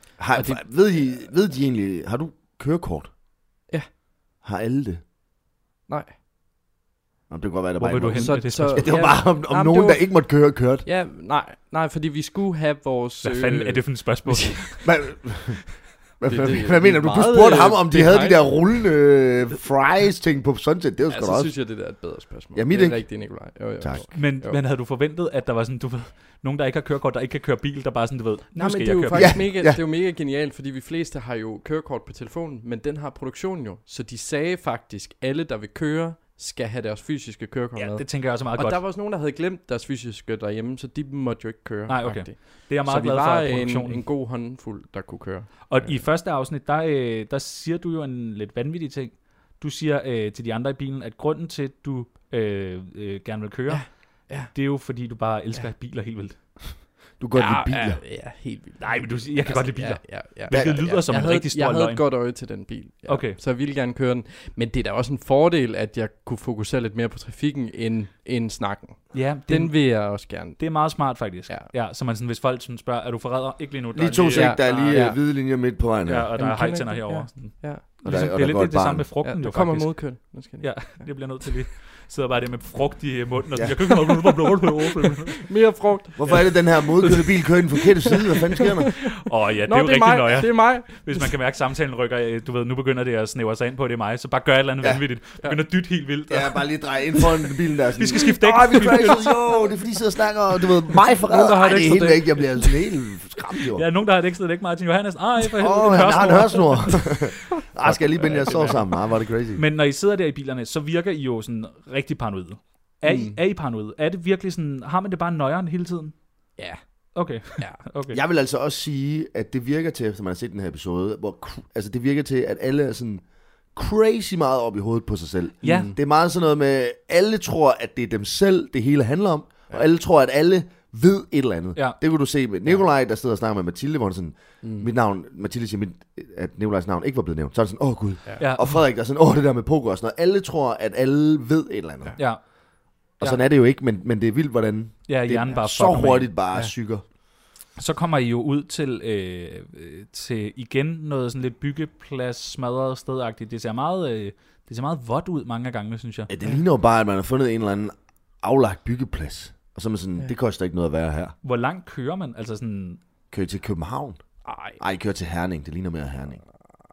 Ved de egentlig, har du kørekort? Ja. Har alle det? Nej. Det kan godt være, der bare ikke det var bare om nogen, der ikke måtte kørt. Ja, nej, fordi vi skulle have vores... Hvad fanden er det for et spørgsmål? Hvad mener du? Du spurgte ham, om de havde de der rullende fries-ting på Sunset. Det var sgu da også. Så synes jeg, det der er et bedre spørgsmål. Ja, det er rigtigt, Nikolaj. Jo. Tak. Men havde du forventet, at der var sådan, du ved, nogen, der ikke har kørekort, der ikke kan køre bil, der bare sådan, du ved, nej, men det er jo faktisk det er jo mega genialt, fordi vi fleste har jo kørekort på telefonen, men den har produktionen jo. Så de sagde faktisk, alle, der vil køre, skal have deres fysiske kørekort med. Ja, det tænker jeg også meget godt. Og der var også nogen, der havde glemt deres fysiske derhjemme, så de måtte jo ikke køre. Nej, okay. Det er jeg meget glad for, at produktionen... en god håndfuld, der kunne køre. Og i første afsnit, der siger du jo en lidt vanvittig ting. Du siger til de andre i bilen, at grunden til, at du gerne vil køre, det er jo fordi, du bare elsker biler helt vildt. Du kan godt lide biler. Ja, helt vildt. Nej, men jeg kan godt lide biler. Ja. Hvilket lyder som en rigtig stor løgn. Jeg havde et godt øje til den bil. Ja. Okay. Så jeg ville gerne køre den. Men det er da også en fordel, at jeg kunne fokusere lidt mere på trafikken end snakken. Ja, den vil jeg også gerne. Det er meget smart faktisk. Ja, så man sådan, hvis folk sådan spørger, er du forræder? Ikke lige nu. Lige 2 sek, der er lige hvide linjer midt på vejen her. Ja, og der er hejtænder herovre. Ja. Og det er lidt det samme med frugten jo faktisk. Du kommer modkørt. Ja, det bliver nødt til lige. Sidder bare det med frugt i munden, og jeg kan ikke mere frugt. Hvorfor er det den her modkørende bil kører i den forkerte side? Hvad fanden sker der? Det er jo rigtig nøje. Det er mig. Hvis man kan mærke, samtalen rykker, du ved, nu begynder det at snævre sig ind på, det er mig, så bare gør et eller andet vanvittigt. Begynder at dytte helt vildt. Ja, bare lige dreje ind foran bilen der. Vi skal skifte dæk. Vi crashede, jo, det er fordi I sidder og snakker, og du ved, mig forræder. Nej, det er helt væk, jeg bliver sådan helt skræmt jo. Ja, nogen der har et ekstra dæk, Martin Johannes. For helvede, han har en hørsnor. Skal jeg lige binde jer så sammen? Var det crazy. Men når I sidder der i bilerne, så virker I jo sådan rigtig paranoide. Er I paranoide? Er det virkelig sådan, har man det bare nøjeren hele tiden? Ja. Okay. Jeg vil altså også sige, at det virker til, efter man har set den her episode, det virker til, at alle er sådan crazy meget op i hovedet på sig selv. Ja. Det er meget sådan noget med, alle tror, at det er dem selv, det hele handler om, og alle tror, at alle ved et eller andet. Ja. Det kunne du se med Nikolaj, der sidder og snakker med Mathilde, hvor han sådan, mit navn, Mathilde siger, at Nikolajs navn ikke var blevet nævnt. Så er det sådan, gud. Ja. Og Frederik der er sådan, det der med poker og sådan noget. Alle tror, at alle ved et eller andet. Ja. Og sådan er det jo ikke, men det er vildt, hvordan hjernen bare så hurtigt bare syger. Så kommer I jo ud til igen noget sådan lidt byggeplads, smadret stedagtigt. Det ser meget vådt ud mange gange, synes jeg. Ja, det ligner jo bare, at man har fundet en eller anden aflagt byggeplads. Og så er man sådan, det koster ikke noget at være her. Hvor langt kører man? Altså sådan... Kører I til København? Ej, kører til Herning. Det ligner mere Herning.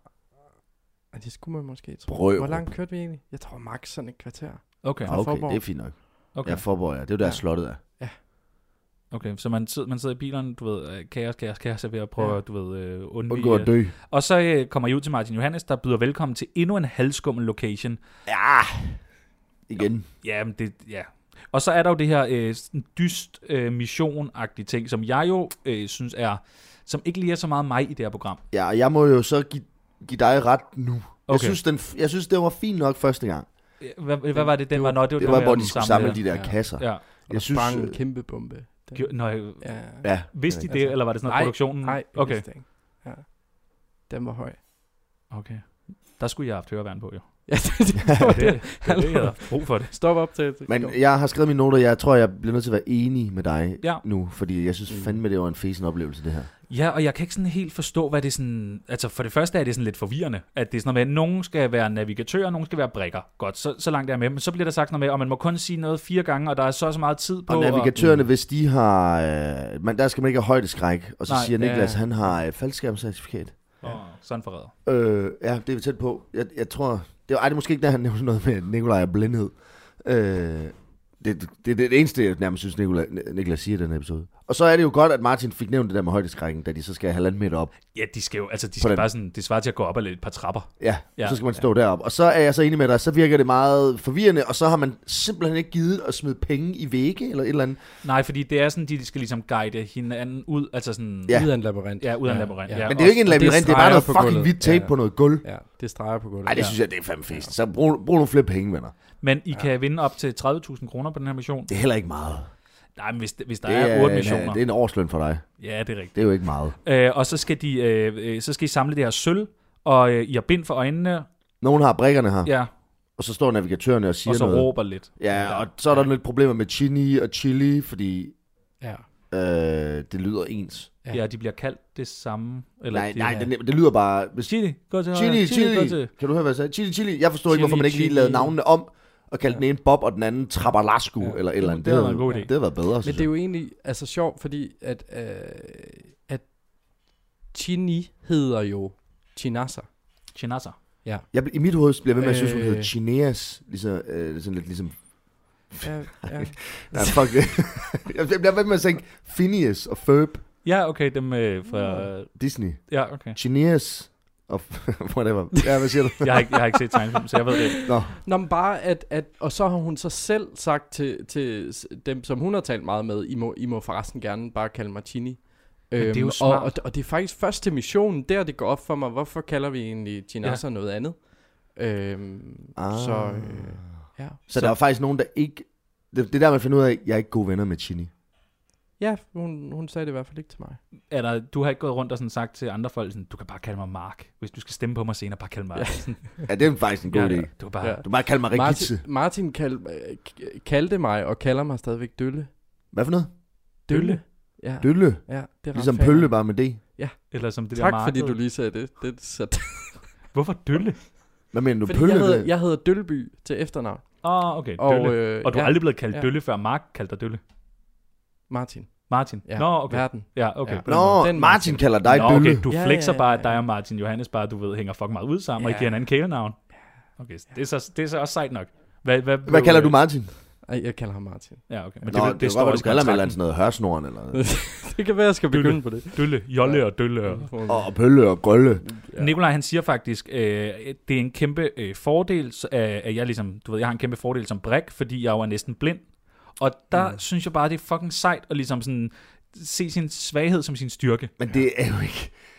Det skulle man måske tro. Brøv. Hvor langt kørte vi egentlig? Jeg tror max sådan et kvarter. Okay, det er fint nok. Okay. Ja, Forborg, ja. Det er jo der slottet er. Ja. Okay, så man sidder i bilerne, du ved, kaos, ved at prøve, du ved, undgå at dø. Og så kommer I ud til Martin Johannes, der byder velkommen til endnu en halvskummel location. Ja, igen. Ja, men Og så er der jo det her dyst mission-agtige ting, som jeg jo synes som ikke lige er så meget mig i det her program. Ja, og jeg må jo så give dig ret nu. Okay. Jeg synes, det var fint nok første gang. Hvad var det? Det var, hvor de skulle samle de der kasser. Ja. Jeg synes, sprang en kæmpe bombe. Vidste de det, eller var det sådan noget produktionen? Nej, okay. Vidste ikke. Ja. Den var høj. Okay. Der skulle jeg have haft høreværn på, jo. Ja, det jeg havde brug for det. Stop op til. Men jeg har skrevet mine noter, jeg tror, jeg bliver nødt til at være enig med dig nu, fordi jeg synes fandme, det var en fesen oplevelse, det her. Ja, og jeg kan ikke sådan helt forstå, hvad det er sådan... Altså, for det første er det sådan lidt forvirrende, at det er sådan noget med, at nogen skal være navigatører, nogen skal være brikker. Godt, så langt er jeg med. Men så bliver der sagt noget med, og man må kun sige noget 4 gange, og der er så meget tid på... Og navigatørerne, hvis de har... der skal man ikke have højdeskræk, og så siger Niklas, han har faldskærmscertifikat. Sådan forræder. Ja, det er vi tæt på. Jeg tror... Det er måske ikke, der han nævner noget med Nikolaj og blindhed. Det er det eneste, jeg nærmest synes, Niklas siger i den episode. Og så er det jo godt, at Martin fik nævnt det der med højdeskrækken, da de så skal 1,5 meter op. Ja, de skal jo, altså de skal bare sådan, det svarer til at gå op ad et par trapper. Ja, så skal man stå deroppe. Og så er jeg så enig med dig, så virker det meget forvirrende, og så har man simpelthen ikke givet at smide penge i vægge, eller et eller andet. Nej, fordi det er sådan, de skal ligesom guide hinanden ud, altså sådan... Ud af en labyrint. Ja, ud af en labyrint. Ja. Men det er jo ikke en labyrint, det er bare noget fucking hvidt tape på noget gulv. Ja, det streger på gulvet. Nej, det synes jeg, det er fandme fest. Så brug nogle flere penge, venner. Men I kan vinde op til 30.000 kroner på den her mission. Det er heller ikke meget. Nej, men hvis der er 8 missioner... Det er en årsløn for dig. Ja, det er rigtigt. Det er jo ikke meget. Og så skal I samle det her sølv, og I har bind for øjnene. Nogen har brikkerne her. Ja. Og så står navigatørerne og siger noget. Og så råber lidt. Ja, og så er der lidt problemer med chini og chili, fordi det lyder ens. Ja, de bliver kaldt det samme. Eller det lyder bare... Chili, gå til chili. Kan du høre, hvad jeg sagde? Chili. Jeg forstår ikke, hvorfor man ikke lige lavede navnene om, og kaldte den ene Bob, og den anden Trabalasku, eller et eller andet. Det havde været en god idé. Det havde været bedre, men det er jo egentlig sjovt, fordi at Chini hedder jo Chinasa. Ja. I mit hoved bliver ved med at synes, hun hedder Chineas, sådan lidt ligesom... Ja. Nej, fuck det. Jeg bliver ved med at tænke Phineas og Ferb. Ja, okay, dem fra... Disney. Ja, okay. Chineas og whatever. Ja, hvad siger du? jeg har ikke set tegnefilm, så jeg ved det. Nå, men bare og så har hun så selv sagt til dem, som hun har talt meget med, I må forresten gerne bare kalde mig Chini. Det er jo smart. Og det er faktisk først til missionen, der det går op for mig, hvorfor kalder vi egentlig Chinasa noget andet? Så der er faktisk nogen, der ikke... Det er der, man finder ud af, at jeg er ikke gode venner med Chini. Ja, hun sagde det i hvert fald ikke til mig. Du har ikke gået rundt og sådan sagt til andre folk, sådan, du kan bare kalde mig Mark. Hvis du skal stemme på mig senere, bare kalde mig. Ja, det er faktisk en god idé. Du kan bare kalde mig Rikitse. Martin kaldte mig og kalder mig stadigvæk Dølle. Hvad for noget? Dølle. Ja. Dølle? Ja, det er ligesom Pølle, bare med det. Ja. Eller som det tak, der fordi du lige sagde det. Hvorfor Dølle? Hvad mener du? Fordi Pølle? jeg hedder Dølleby til efternavn. Okay, Dølle. Og du er aldrig blevet kaldt Dølle, før Mark kaldte dig Dølle? Martin? Ja, nå, okay. Verden. Ja, okay. Ja. Nå, Martin kalder dig Dølle. Okay, du flexer bare, at dig og Martin Johannes bare, du ved, hænger fucking meget ud sammen, og I giver hinanden kælenavn. Okay, det er så også sejt nok. Hvad kalder du Martin? Jeg kalder ham Martin. Ja, okay. Men det står du kalder med sådan noget hørsnoren eller det kan være, jeg skal begynde på det. Dølle, Jolle og Dølle. Og Pølle og Grølle. Ja. Nikolaj, han siger faktisk, det er en kæmpe fordel, at jeg ligesom, du ved, jeg har en kæmpe fordel som brik, fordi jeg jo er næsten blind. Og der synes jeg bare, det er fucking sejt at ligesom sådan se sin svaghed som sin styrke. Men det er jo ikke...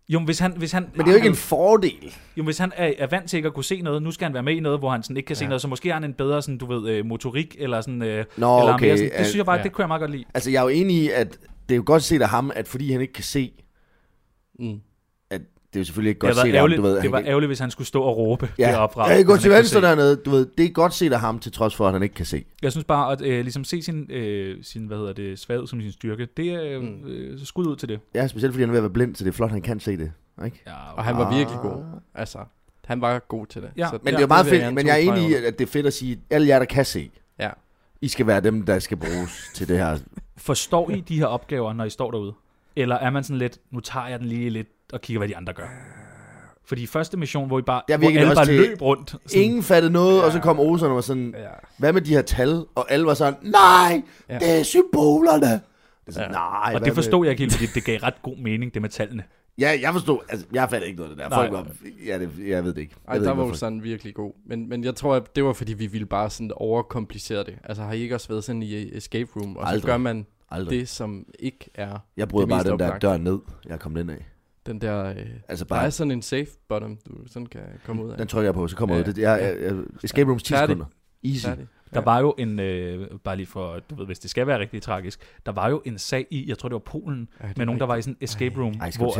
Jo, hvis han, Men det er jo ikke en fordel. Jo, hvis han er vant til ikke at kunne se noget, nu skal han være med i noget, hvor han sådan ikke kan se noget, så måske har han en bedre sådan, du ved, motorik, eller sådan, eller okay. mere sådan. Det synes jeg bare, det kunne jeg meget godt lide. Altså, jeg er jo enig i, at det er jo godt set af ham, at fordi han ikke kan se, at det er jo selvfølgelig ikke godt set af ham, du ved. Det var ærgerligt, hvis han skulle stå og råbe deroppe fra. Ja, jeg går til venstre dernede, du ved, det er godt set af ham, til trods for, at han ikke kan se. Jeg synes bare, at ligesom se sin svaghed som sin styrke, det er skud ud til det. Ja, specielt fordi han er ved at være blind, så det er flot, han kan se det. Ikke? Ja, og han var virkelig god. Altså, han var god til det. Ja. Så men det er meget fedt, men jeg er enig i, at det er fedt at sige, alle jer, der kan se, I skal være dem, der skal bruges til det her. Forstår I de her opgaver, når I står derude? Eller er man sådan lidt, nu tager jeg den lige lidt og kigger, hvad de andre gør? Fordi første mission, hvor I bare, hvor alle bare løb rundt. Sådan, ingen fattede noget, og så kom Ozan og var sådan, hvad med de her tal? Og alle var sådan, nej, det er symbolerne. Det er sådan, nej. Og det forstod jeg ikke helt, fordi det gav ret god mening, det med tallene. Ja, jeg forstod, altså, jeg fattede ikke noget af det der. Folk var, jeg ved det ikke. Der var jo sådan virkelig god. Men jeg tror, at det var, fordi vi ville bare sådan overkomplicere det. Altså, har I ikke også været sådan i escape room, og så gør man det, som ikke er jeg bryder bare den der dør ned, jeg kom ind af. Den der, altså bare, der er sådan en safe bottom, du sådan kan komme ud af. Den trykker jeg på, så kommer ud. Escape rooms 10 sekunder. Easy. Der var jo en, bare lige for, du ved, hvis det skal være rigtig tragisk, der var jo en sag i, jeg tror det var Polen, med nogen, der var i sådan en escape room,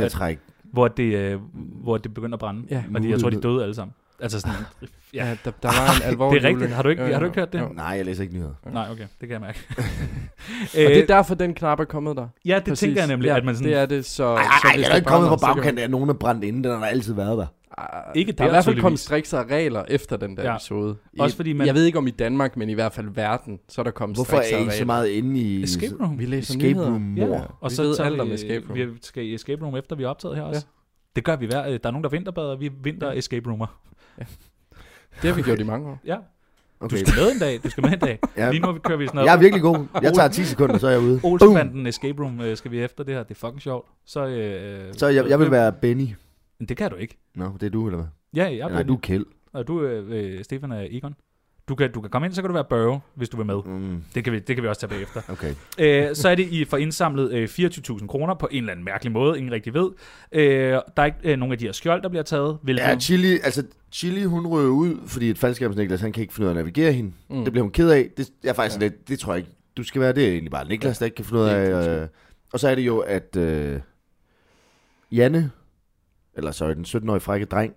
hvor det begyndte at brænde, og jeg tror, de døde alle sammen. Altså sådan, der var en alvorlig det er rigtigt. Har du ikke hørt det? Nej, jeg læser ikke nyheder. Nej, okay, det kan jeg mærke. Og det er derfor, den knap er kommet der. Ja, det tænker jeg nemlig, at man sådan... Det er det, så... Ej, det er ikke kommet fra bagkanten, at nogen er brændt inden, den har altid været der. Ikke der er i hvert fald kommet strikser og regler efter den der episode. Også fordi man... Jeg ved ikke om i Danmark, men i hvert fald verden, så er der kommet strikser og regler. Hvorfor er I så meget inde i escape room? Vi læser escape room mor. Ja. Og så ved alt om escape room. Vi skal i escape room efter vi er optaget her også. Det gør vi hver. Der er nogen der vinterbader, og vi vinter escape roomer. Det har vi gjort i mange år. Ja. Okay. Du skal med en dag. Ja. Lige nu kører vi sådan noget. Jeg er virkelig god. Jeg tager 10 sekunder, så er jeg ude. Olsenbanden escape room skal vi efter det her. Det er fucking sjovt. Så jeg vil være Benny. Det kan du ikke. Nå, det er du, eller hvad? Ja, jeg er Nej, du er Kjeld. Og du, Stefan, er Egon. Du kan komme ind, så kan du være Børge, hvis du vil med. Det kan vi også tage bagefter. Okay. Så er det, I får indsamlet 24.000 kroner på en eller anden mærkelig måde. Ingen rigtig ved. Der er ikke nogen af de her skjold, der bliver taget. Ja, Chili, hun rører ud, fordi et faldskærmsNiklas, han kan ikke finde ud af at navigere hende. Det bliver hun ked af. Det er faktisk lidt, det tror jeg ikke. Du skal være, det er egentlig bare Niklas, der ikke kan finde ud af. Og så er det jo, at Janne, den 17-årige frække dreng,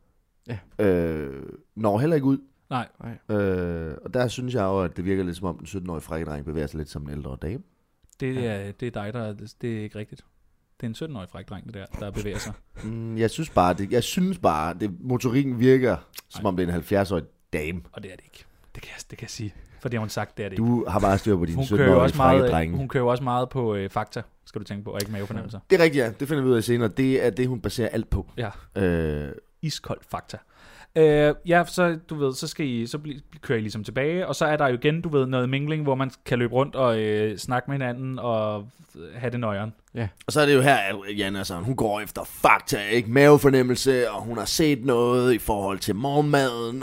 når heller ikke ud. Nej. Og der synes jeg jo, at det virker lidt som om den 17-årige frække dreng bevæger sig lidt som en ældre dame. Det er dig, det er ikke rigtigt. Det er en 17-årig fræk dreng, det der bevæger sig. Jeg synes bare, motorikken virker, som om det er en 70-årig dame. Og det er det ikke. Det kan jeg sige. For det har hun sagt, det er det ikke. Du har bare styr på dine 17-årige frække drenge. Hun kører jo også meget på fakta, skal du tænke på, og ikke mavefornemmelser. Det er rigtigt, ja. Det finder vi ud af senere. Det er det, hun baserer alt på. Ja. Iskold fakta. Så du ved, så kører I ligesom tilbage, og så er der jo igen, du ved, noget mingling, hvor man kan løbe rundt og snakke med hinanden og have det nøjeren. Ja. Og så er det jo her, at Janne sådan, hun går efter fakta, ikke mavefornemmelse, og hun har set noget i forhold til morgenmaden,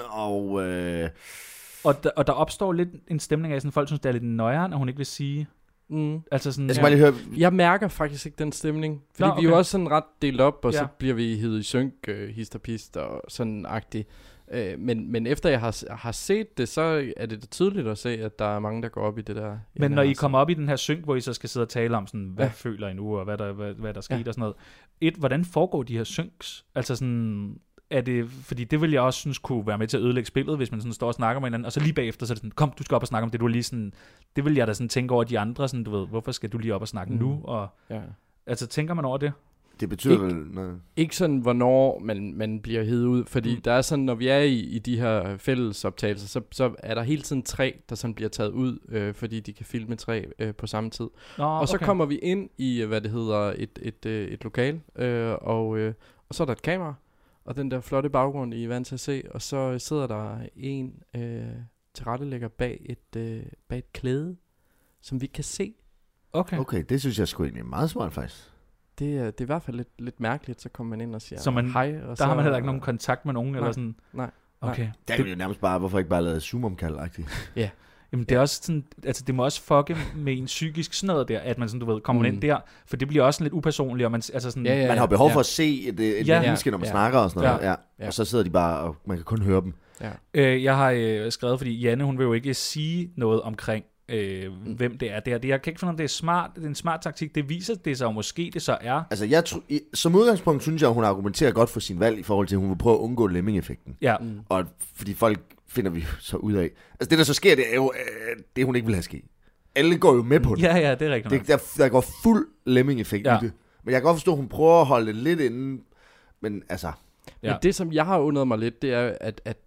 og der opstår lidt en stemning af, sådan folk synes, det er lidt nøjeren, og hun ikke vil sige. Altså sådan, jeg skal bare lige høre. Jeg mærker faktisk ikke den stemning, fordi vi er jo også sådan ret delt op, og så bliver vi hivet i synk, hist og pist og sådan agtigt. Men efter jeg har set det, så er det tydeligt at se, at der er mange, der går op i det der. Men når I kommer op i den her synk, hvor I så skal sidde og tale om sådan, hvad føler I nu, og hvad der skete og sådan noget. Hvordan foregår de her synks? Altså sådan, er det, fordi det vil jeg også synes kunne være med til at ødelægge spillet, hvis man sådan står og snakker med hinanden, og så lige bagefter, så er det sådan, kom, du skal op og snakke om det, du er lige sådan, det vil jeg da sådan tænke over de andre, sådan, du ved, hvorfor skal du lige op og snakke nu? Og, altså, tænker man over det? Det betyder vel noget. Ikke sådan, hvornår man bliver hevet ud, fordi der er sådan, når vi er i de her fællesoptagelser, så er der hele tiden 3, der sådan bliver taget ud, fordi de kan filme 3 på samme tid. Og så kommer vi ind i, hvad det hedder, et lokal, og så er der et kamera, og den der flotte baggrund, I er vant til at se, og så sidder der en tilrettelægger bag et klæde, som vi kan se. Okay, det synes jeg sgu egentlig er meget smart faktisk. Det er i hvert fald lidt mærkeligt, så kommer man ind og siger så hej. Og der så har man heller ikke nogen kontakt med nogen? Eller sådan. Nej. Okay. Det er jo nærmest bare, hvorfor ikke bare lade Zoom-omkald-agtigt? Ja. Jamen det er også sådan, altså det må også fucke med en psykisk sådan noget der, at man sådan, du ved, kommer ind der, for det bliver også sådan lidt upersonligt, og man, altså sådan... Man har behov for at se et menneske, når man snakker og sådan noget, og så sidder de bare, og man kan kun høre dem. Ja. Jeg har skrevet, fordi Janne, hun vil jo ikke sige noget omkring, hvem det er. Jeg kan ikke finde, om det er smart. Det er en smart taktik. Det viser det sig, og måske det så er. Altså, som udgangspunkt synes jeg, at hun argumenterer godt for sin valg, i forhold til, at hun vil prøve at undgå lemming-effekten. Ja. Og fordi folk finder vi så ud af. Altså, det der så sker, det er jo, det hun ikke vil have ske. Alle går jo med på det. Ja, det er rigtigt. Der går fuld lemming-effekt i det. Men jeg kan godt forstå, at hun prøver at holde det lidt inde. Men altså... Men det, som jeg har undret mig lidt, det er, at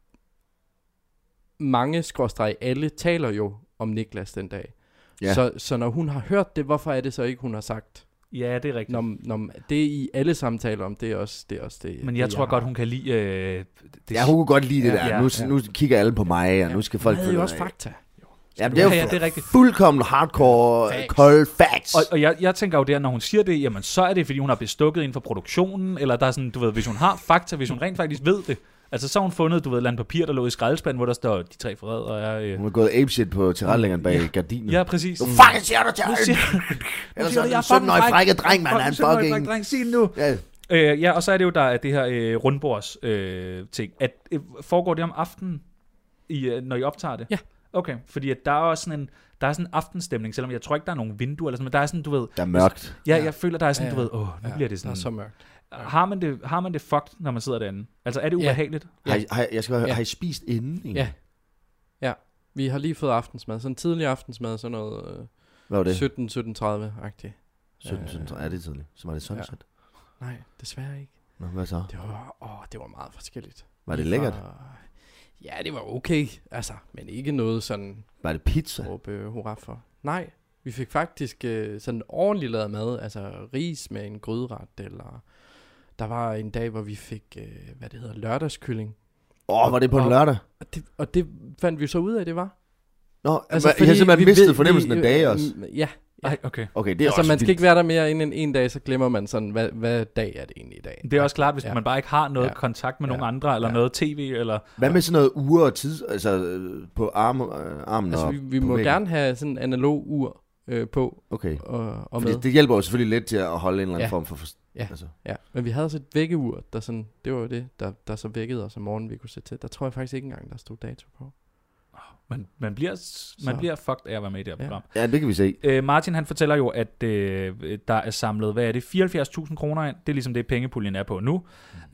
mange alle taler jo om Niklas den dag. Ja. Så når hun har hørt det, hvorfor er det så ikke, hun har sagt? Ja, det er rigtigt. Når det I alle samtaler om, det er også det. Men jeg tror godt, hun kan lide... Ja, hun kunne godt lide det der. Nu kigger alle på mig, og nu skal folk... Det er jo også fakta. Jamen, det er jo det er rigtigt. Fuldkommen hardcore, cold facts. Og jeg tænker jo der, når hun siger det, jamen så er det, fordi hun har bestukket inden for produktionen, eller der er sådan, du ved, hvis hun har fakta, hvis hun rent faktisk ved det, altså så har hun fundet, du ved, et eller andet papir, der lå i skraldespanden, hvor der står, de 3 forrædere. Hun har gået apeshit på tilrettelæggeren bag gardinen. Ja, præcis. Du fucking siger du til ellers er det en 17-årig frække dreng, man. Han fucking... dreng, sig det nu. Ja, og så er det jo, der er det her rundbords ting. Foregår det om aftenen, når I optager det? Ja. Okay, fordi at der er også sådan en aftenstemning, selvom jeg tror ikke, der er nogen vinduer eller sådan, men der er sådan, du ved... Der er mørkt. Ja, jeg føler, der er sådan, du ved, nu bliver det sådan... Der er så mørkt. Har man det fucked, når man sidder derinde? Altså, er det ubehageligt? Har I spist inden? Ja. Vi har lige fået aftensmad. Sådan en tidlig aftensmad, sådan noget... Hvad var det? 17:30-agtigt. 17:30, er det tidligt? Så var det sunset? Ja. Nej, desværre ikke. Nå, hvad så? Det var meget forskelligt. Var det lækkert? Ja, det var okay, altså, men ikke noget sådan... Var det pizza? Hurra for. Nej, vi fik faktisk sådan ordentligt lavet mad, altså ris med en gryderet, eller... Der var en dag, hvor vi fik, hvad det hedder, lørdagskylling. Var det på en lørdag? Og det fandt vi så ud af, det var. Nå, altså, I har simpelthen mistet fornemmelsen af dage også? Ja. Ja. Okay, det er altså, man skal ikke være der mere end en dag, så glemmer man sådan, hvad dag er det egentlig i dag. Det er også klart, hvis man bare ikke har noget kontakt med nogen andre, eller noget tv, eller... Hvad med sådan noget ure og tid, altså på armen altså, vi må gerne have sådan en analog ur på. Okay. Og med. Det hjælper jo selvfølgelig lidt til at holde en eller anden form for... Ja, men vi havde så et vækkeur, der sådan, det var det, der så vækkede os om morgenen, vi kunne sætte til. Der tror jeg faktisk ikke engang, der stod dato på. Man bliver fucked af at være med i det her program. Ja, det kan vi se. Martin, han fortæller jo, at der er samlet, hvad er det, 74.000 kroner ind. Det er ligesom det, pengepuljen er på nu.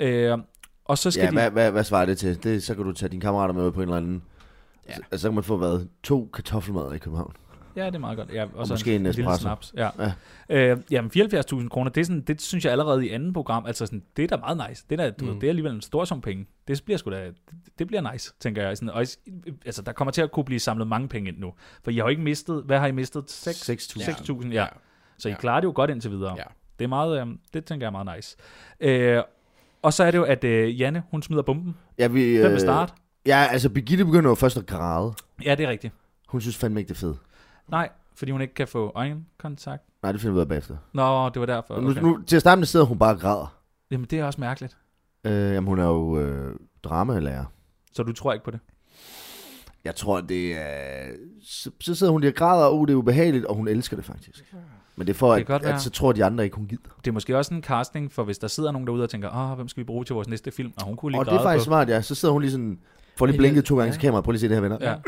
Og så skal hvad svarer det til? Så kan du tage dine kammerater med på en eller anden... Ja. Så kan man få, 2 kartoffelmadder i København. Ja, det er meget godt. Ja, og så måske en espresso. Snaps. Jamen 74.000 kroner, det synes jeg allerede i anden program, altså sådan, det er da meget nice. Det er, det er alligevel en stor sum penge. Det bliver nice, tænker jeg. Sådan, og, altså, der kommer til at kunne blive samlet mange penge ind nu. For I har jo ikke mistet, hvad har I mistet? 6.000, ja. Så I klarer det jo godt indtil videre. Ja. Det er meget, det tænker jeg er meget nice. Og så er det jo, at Janne, hun smider bomben. Ja, hvem vil starte? Ja, altså Birgitte begynder jo først at græde. Ja, det er rigtigt. Hun synes fandme ikke, det er fedt. Nej, fordi hun ikke kan få øjenkontakt. Nej, det finder vi ud af bagefter. Nå, det var derfor. Okay. Nu, til at starte med sidder hun bare og græder. Jamen, det er også mærkeligt. Jamen, hun er jo dramalærer. Så du tror ikke på det? Jeg tror, det er... Så sidder hun der og græder, det er ubehageligt, og hun elsker det faktisk. Men det er for, at så tror de andre ikke, hun gider. Det er måske også en casting, for hvis der sidder nogen derude og tænker, hvem skal vi bruge til vores næste film? Og hun kunne lige græde. Og det er faktisk smart, ja. Så sidder hun lige sådan... Får lige blinket 2 gange til kameraet. Prøv lige at se det her, venner. Ja.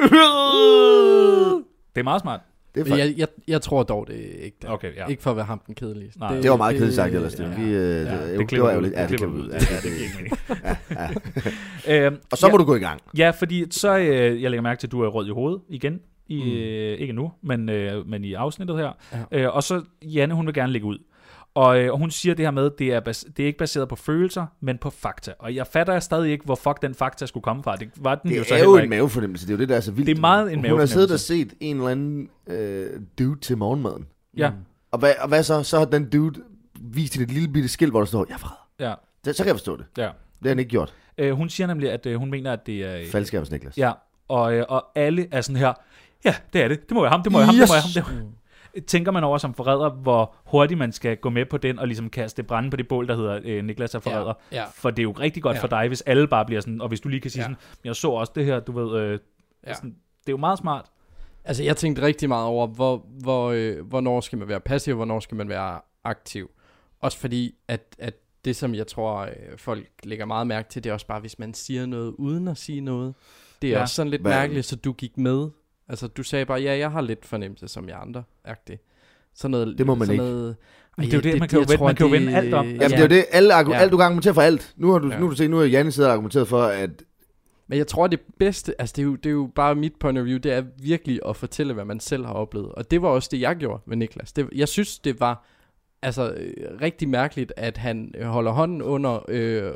Det er meget smart. Jeg tror dog, det er ikke det. Okay, ja. Ikke for at være ham den kedelige. Det var meget kedeligt sagt ellers. Det var jo lidt... Ja, det kan vi ud. Det giver ikke mening. Og så må du gå i gang. Ja, fordi så... jeg lægger mærke til, at du er rød i hovedet igen. Ikke nu, men i afsnittet her. Ja. Og så Janne, hun vil gerne lægge ud. Og hun siger det her med, det er ikke baseret på følelser, men på fakta. Og jeg fatter stadig ikke, hvor fuck den fakta skulle komme fra. Det var den det jo så er jo en mavefornemmelse, det er jo det, der er så vildt. Det er meget en mavefornemmelse. Hun har siddet og set en eller anden dude til morgenmaden. Ja. Og hvad så? Så har den dude vist hende et lille bitte skilt, hvor der står, jeg er vred. Ja. Så kan jeg forstå det. Ja. Det har han ikke gjort. Hun siger nemlig, at hun mener, at det er... Faldskærms Niklas. Ja, og alle er sådan her, ja, det er det. Det må jeg ham, det må jeg ham, det må jeg ham. Tænker man over som forræder, hvor hurtigt man skal gå med på den og ligesom kaste brænde på det bål, der hedder Niklas er forræder. Ja. For det er jo rigtig godt for dig, hvis alle bare bliver sådan, og hvis du lige kan sige sådan, jeg så også det her, du ved, sådan, det er jo meget smart. Altså, jeg tænkte rigtig meget over, hvornår skal man være passiv, hvornår skal man være aktiv. Også fordi, at det, som jeg tror, folk lægger meget mærke til, det er også bare, hvis man siger noget uden at sige noget. Det er også sådan lidt mærkeligt, så du gik med. Altså, du sagde bare, ja, jeg har lidt fornemmelse som jeg andre-agtigt. Sådan noget, det må man ikke. Det er jo det, man kan jo vende alt om. Jamen, det er jo det, alt du kan argumentere for alt. Nu har Janne siddet og argumenteret for, at... Men jeg tror, det bedste, altså det er jo bare mit point of view, det er virkelig at fortælle, hvad man selv har oplevet. Og det var også det, jeg gjorde med Niklas. Jeg synes, det var rigtig mærkeligt, at han holder hånden under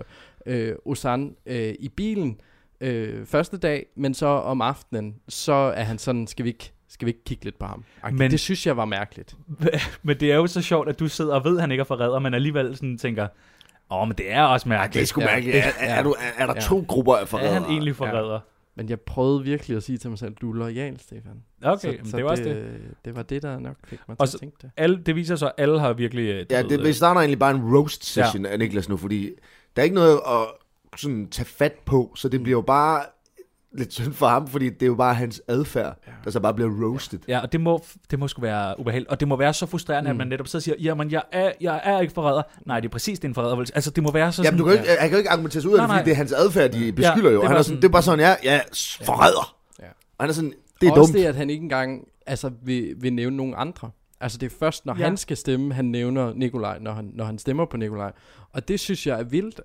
Ozan i bilen første dag, men så om aftenen, så er han sådan, skal vi ikke kigge lidt på ham? Men, det synes jeg var mærkeligt. Men det er jo så sjovt, at du sidder og ved, at han ikke er forræder, men alligevel sådan tænker, men det er også mærkeligt. Det er sgu mærkeligt. Er der to grupper af forrædere? Er han egentlig forræder? Men jeg prøvede virkelig at sige til mig selv, du er loyal, Stefan. Okay, så det var også det. Det var det, der nok fik mig til at tænke det. Det viser så, at alle har virkelig... Vi starter egentlig bare en roast session af Niklas nu, fordi der er ikke noget at sådan tage fat på, så det bliver jo bare lidt synd for ham, fordi det er jo bare hans adfærd, der så bare bliver roasted. Ja, og det må sgu være ubehageligt. Og det må være så frustrerende, at man netop så siger, jamen jeg er ikke forræder. Nej, det er præcis din forræder. Altså det må være så sådan... Jamen han kan jo ikke argumentere sig ud af det, fordi det er hans adfærd, de beskylder jo. Han er sådan, det er bare sådan, forræder. Ja. Og han er sådan, det er dumt. Også det, at han ikke engang vil nævne nogen andre. Altså det er først, når han skal stemme, han nævner Nikolaj, når han stemmer på Nikolaj. Og det synes jeg er vildt,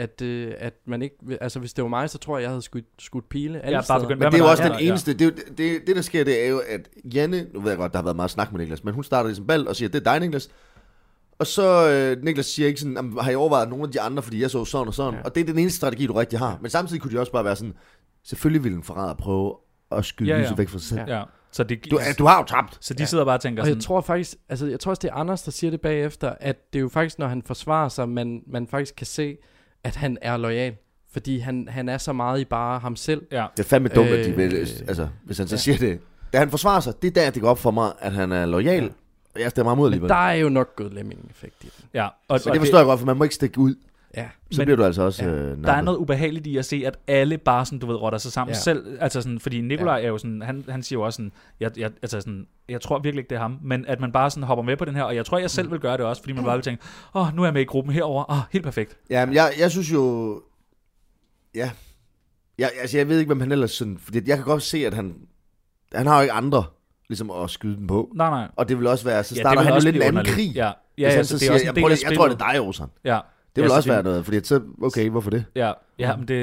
at man ikke... Altså hvis det var mig, så tror jeg havde skudt pile alle steder. Men det er jo også den eneste... Det der sker, det er jo, at Janne... Nu ved jeg godt, der har været meget snak med Niklas, men hun starter ligesom bald og siger, det er dig, Niklas. Og så Niklas siger ikke sådan, har I overvejet nogle af de andre, fordi jeg så sådan og sådan. Ja. Og det er den eneste strategi, du rigtig har. Men samtidig kunne de også bare være sådan, selvfølgelig ville en forræder prøve at skyde lyset væk fra sig selv. Ja. Så du har jo tabt. Så de sidder bare og tænker og sådan... jeg tror faktisk, jeg tror også, det er Anders, der siger det bagefter, at det er jo faktisk, når han forsvarer sig, man faktisk kan se, at han er loyal. Fordi han er så meget i bare ham selv. Ja. Det er fandme dumt, at de vil... Altså, hvis han så siger det... Da han forsvarer sig, det er der, det går op for mig, at han er loyal. Og jeg stemmer mod alligevel. Men der er jo nok gået lemming-effekt i den. Ja. Og det forstår jeg godt, for man må ikke stikke ud. Ja. Så bliver du altså også der er noget ubehageligt i at se, at alle bare sådan, du ved, rotter sig sammen selv. Altså sådan, fordi Nikolaj er jo sådan, han siger jo også sådan, jeg tror virkelig ikke, det er ham, men at man bare sådan hopper med på den her, og jeg tror, jeg selv vil gøre det også, fordi man bare vil tænke, nu er jeg med i gruppen herover, helt perfekt. Ja, men jeg synes jo, jeg ved ikke, hvem han ellers sådan, fordi jeg kan godt se, at han har jo ikke andre, ligesom at skyde den på. Nej. Og det vil også være, så starter han jo lidt en anden krig. Ja, så siger, jeg tror, det er dig, Ozan. Ja. Det vil også være noget, fordi så, okay, hvorfor det? Ja, men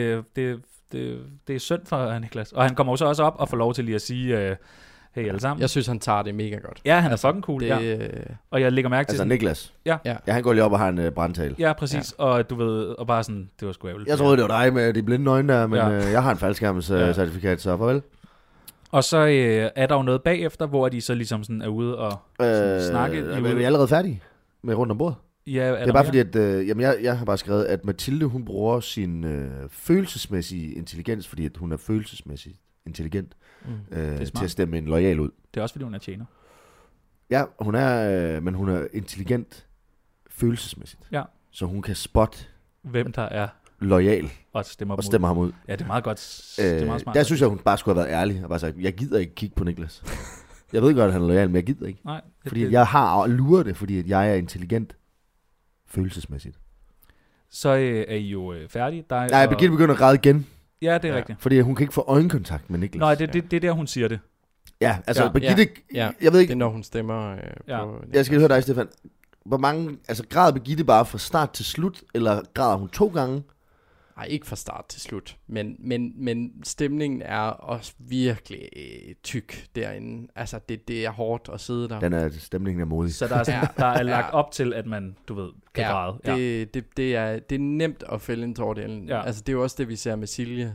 det er synd for Niklas. Og han kommer så også op og får lov til lige at sige, hey alle sammen. Jeg synes, han tager det mega godt. Ja, han er fucking cool, Og jeg lægger mærke til... Altså Niklas? Ja, han går lige op og har en brandtale. Ja, præcis. Ja. Og du ved, og bare sådan, det var sgu ærgerligt. Jeg troede, det var dig med de blinde øjne der, men jeg har en faldskærmscertifikat, så farvel. Og så er der jo noget bagefter, hvor de så ligesom sådan er ude og snakke. Er vi allerede færdige med rundt om bordet? Ja, det er bare fordi, at jeg har bare skrevet, at Mathilde, hun bruger sin følelsesmæssige intelligens, fordi at hun er følelsesmæssigt intelligent, til at stemme en loyal ud. Det er også fordi, hun er tjener. Ja, hun er, men hun er intelligent følelsesmæssigt. Ja. Så hun kan spotte, hvem der er loyal og stemmer ham ud. Ja, det er meget godt. Det er meget smart. Der synes jeg, hun bare skulle have været ærlig og bare sagt, jeg gider ikke kigge på Niklas. Jeg ved godt, at han er loyal, men jeg gider ikke. Nej. Fordi jeg har luret det, fordi at jeg er intelligent følelsesmæssigt. Så er I jo færdige. Nej, Birgitte begynder at græde igen. Ja, det er rigtigt. Fordi hun kan ikke få øjenkontakt med Niklas. Nej, det er der, hun siger det. Ja, altså Birgitte, jeg ved ikke... Det er, når hun stemmer på... Jeg skal høre dig, Stefan. Hvor mange... Altså, græder Birgitte bare fra start til slut, eller græder hun 2 gange? Nej, ikke fra start til slut. Men stemningen er også virkelig tyk derinde. Altså, det er hårdt at sidde der. Stemningen er modig. Så der er lagt op til, at man, du ved, kan græde. Det er nemt at fælde en tår derinde. Ja. Altså, det er jo også det, vi ser med Silje,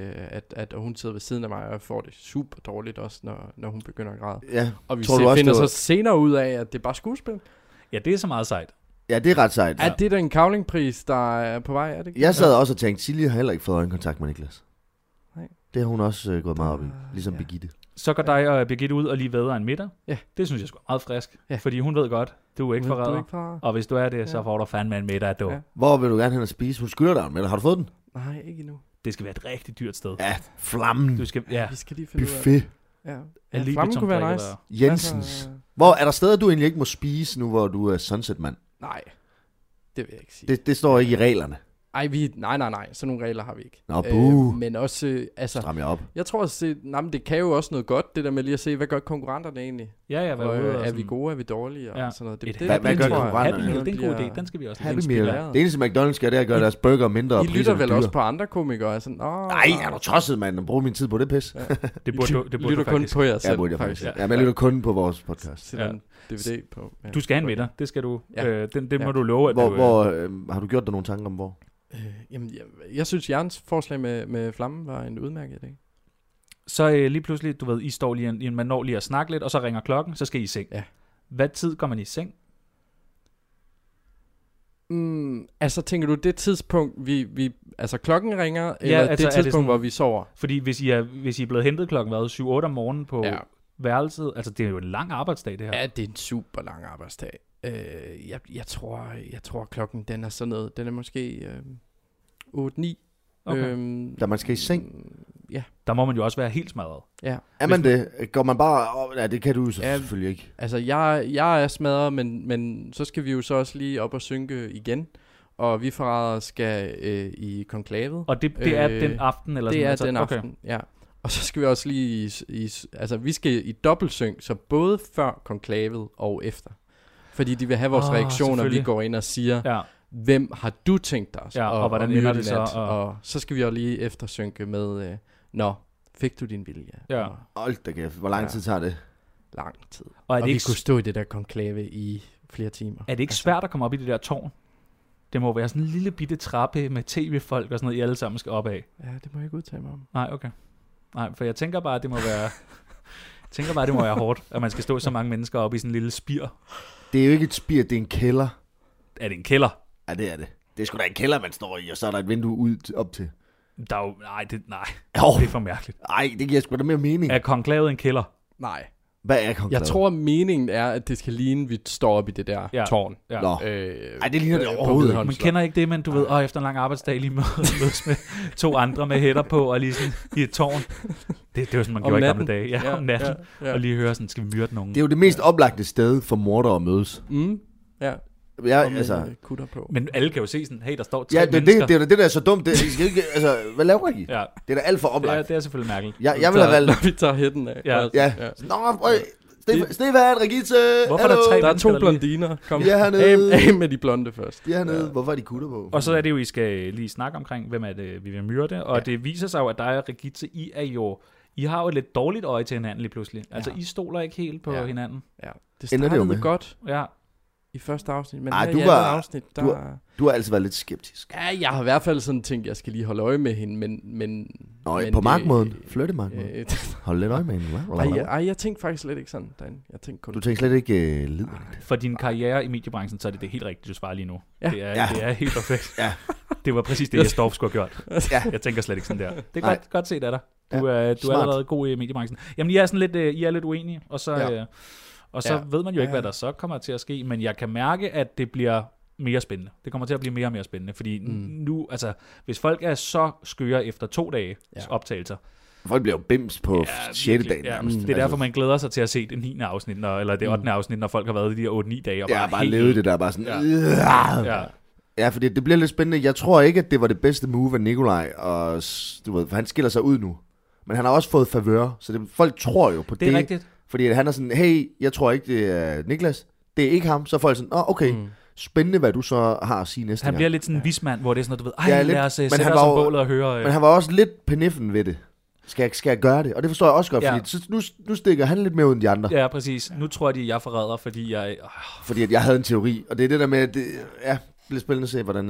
at hun sidder ved siden af mig, og får det super dårligt også, når hun begynder at græde. Ja. Og vi finder så senere ud af, at det er bare skuespil. Ja, det er så meget sejt. Ja, det er ret sejt. Er det den Cavling-pris, der er på vej? Er det ikke? Jeg sad også og tænkte, Silje har heller ikke fået øjenkontakt med Niklas. Nej. Det har hun også gået meget op i, ligesom Birgitte. Så går dig og Birgitte ud og lige væder en middag. Ja. Det synes jeg sgu er meget frisk, fordi hun ved godt, du er ikke forræder. Og hvis du er det, så får du fandme en middag. Ja. Hvor vil du gerne hen og spise? Hun skylder dig en middag. Har du fået den? Nej, ikke endnu. Det skal være et rigtig dyrt sted. Ja, flammen. Vi skal lige finde buffet. Flammen kunne være nice. Jensens. Hvor er der steder, du egentlig ikke må spise, nu hvor du er sunset-mand? Nej, det vil jeg ikke sige. Det står ikke i reglerne. Nej, sådan nogle regler har vi ikke. Nå, men også, stram jeg op. Jeg tror også, det kan jo også noget godt, det der med lige at se, hvad gør konkurrenterne egentlig? Ja, hvad er vi gode, er vi dårlige? Og sådan noget. Hvad gør konkurrenterne? Happy Meal, det er en god idé, den skal vi også Happy Meal. Det eneste McDonald's skal, det er at gøre deres burger mindre. I lytter vel også på andre komikere? Nej, er du tosset, mand, at bruge min tid på det pis? Det burde lytter kun på jer selv. Ja, burde jeg faktisk. Ja, men jeg lytter kun på vores podcast. DVD på. Du skal have en middag, det skal du. Det må du love. Hvor har du gjort dig nogle tanker om hvor? Jamen, jeg synes, Jørgens forslag med Flammen var en udmærket idé. Så lige pludselig, du ved, I står lige, man når lige at snakke lidt, og så ringer klokken, så skal I i seng. Ja. Hvad tid går man i seng? Altså, tænker du, det tidspunkt, vi altså klokken ringer, eller det tidspunkt, hvor vi sover? Fordi hvis I er blevet hentet klokken 7-8 om morgenen på værelset, altså det er jo en lang arbejdsdag, det her. Ja, det er en super lang arbejdsdag. Jeg tror klokken, den er sådan noget, den er måske 8-9. Okay. Da man skal i seng? Ja. Der må man jo også være helt smadret. Ja. Er man det? Går man bare... Ja, det kan du selvfølgelig ikke. Altså, jeg er smadret, men så skal vi jo så også lige op og synke igen. Og vi forræder skal i konklavet. Og det er den aften? Eller det sådan, er altså, den aften, ja. Og så skal vi også lige altså, vi skal i dobbeltsynk, så både før konklavet og efter. Fordi de vil have vores reaktioner, vi går ind og siger, hvem har du tænkt dig? Og hvordan ender det så? Og så skal vi jo lige eftersynke med, fik du din vilje? Ja. Hold da kæft, hvor lang tid tager det? Lang tid. Og vi kunne stå i det der konklave i flere timer. Er det ikke svært at komme op i det der tårn? Det må være sådan en lille bitte trappe med tv-folk og sådan noget, I alle sammen skal op af. Ja, det må jeg ikke udtale mig om. Nej, okay. Nej, for jeg tænker bare, at det må være hårdt, at man skal stå så mange mennesker op i sådan en lille spir. Det er jo ikke et spir, det er en kælder. Er det en kælder? Ja, det er det. Det er sgu da en kælder, man står i, og så er der et vindue ud op til. Der er jo, det er for mærkeligt. Nej, det giver sgu da mere mening. Er konklavet en kælder? Nej. Hvad er konklavet? Jeg tror, meningen er, at det skal ligne, vi står op i det der tårn. Ja. Ej, det ligner det overhovedet. Man kender ikke det, men du ved, efter en lang arbejdsdag lige mødes med 2 andre med hætter på, og lige sådan i et tårn. Det var sådan, man gjorde i gamle dage. Ja, om natten. Ja. Og lige høre sådan, skal vi myrde nogen? Det er jo det mest oplagte sted for mordere at mødes. Ja. På. Men alle kan jo se sådan, hey, der står 3 mennesker. Ja, det der er så dumt. Det skal ikke, altså, hvad laver I? Ja. Det er da alt for oplagt. Det er selvfølgelig mærkeligt. Jeg vil have valgt. Når vi tager hætten af. Ja. Nå, Stefan, Regitze. Hvorfor er der 3 Der er 2 blondiner. Kom af med de blonde først. De er hernede. Hvorfor er de kutter på? Og så er det jo, I skal lige snakke omkring, hvem er det, vi vil myrde. Og det viser sig jo, at dig og Regitze, I har jo et lidt dårligt øje til hinanden lige pludselig. Altså, I stoler ikke helt på hinanden. Ja, det startede godt. Ja. I første afsnit, men du har altid været lidt skeptisk. Ja, jeg har i hvert fald sådan tænkt, jeg skal lige holde øje med hende, men på markmåden, flyttemarkmåden. Hold lidt øje med hende. Ej, jeg tænkte faktisk slet ikke sådan derinde. Du tænkte slet ikke liderligt. For din karriere i mediebranchen, så er det helt rigtigt, du svarer lige nu. Ja. Det er helt perfekt. Ja. Det var præcis det, Jesdorf skulle have gjort. Jeg tænker slet ikke sådan der. Det er godt set af dig. Du er allerede god i mediebranchen. Jamen, I er lidt uenige, og så... Og så ved man jo ikke, hvad der så kommer til at ske, men jeg kan mærke, at det bliver mere spændende. Det kommer til at blive mere og mere spændende, fordi nu, altså, hvis folk er så skøre efter 2 dage optagelser. Folk bliver jo bims på 6. dagen. Ja, det er derfor, man glæder sig til at se det 9. afsnit, eller det 8. afsnit, når folk har været i de her 8-9 dage. Og bare levet det der, bare sådan... Ja, fordi det bliver lidt spændende. Jeg tror ikke, at det var det bedste move af Nikolaj, og du ved, for han skiller sig ud nu. Men han har også fået favør, så folk tror jo på det. Det er rigtigt. Fordi han er sådan, hey, jeg tror ikke, det er Niklas. Det er ikke ham. Så får jeg sådan, okay, spændende, hvad du så har at sige næste gang. Han bliver lidt sådan en vismand, hvor det er sådan noget, du ved, lad os sætte os om bålet og høre. Men han var også lidt peniffen ved det. Skal jeg gøre det? Og det forstår jeg også godt, fordi nu stikker han lidt mere ud end de andre. Ja, præcis. Nu tror de, jeg forræder, fordi jeg... Fordi at jeg havde en teori, og det er det der med, at det bliver spændende at se, hvordan...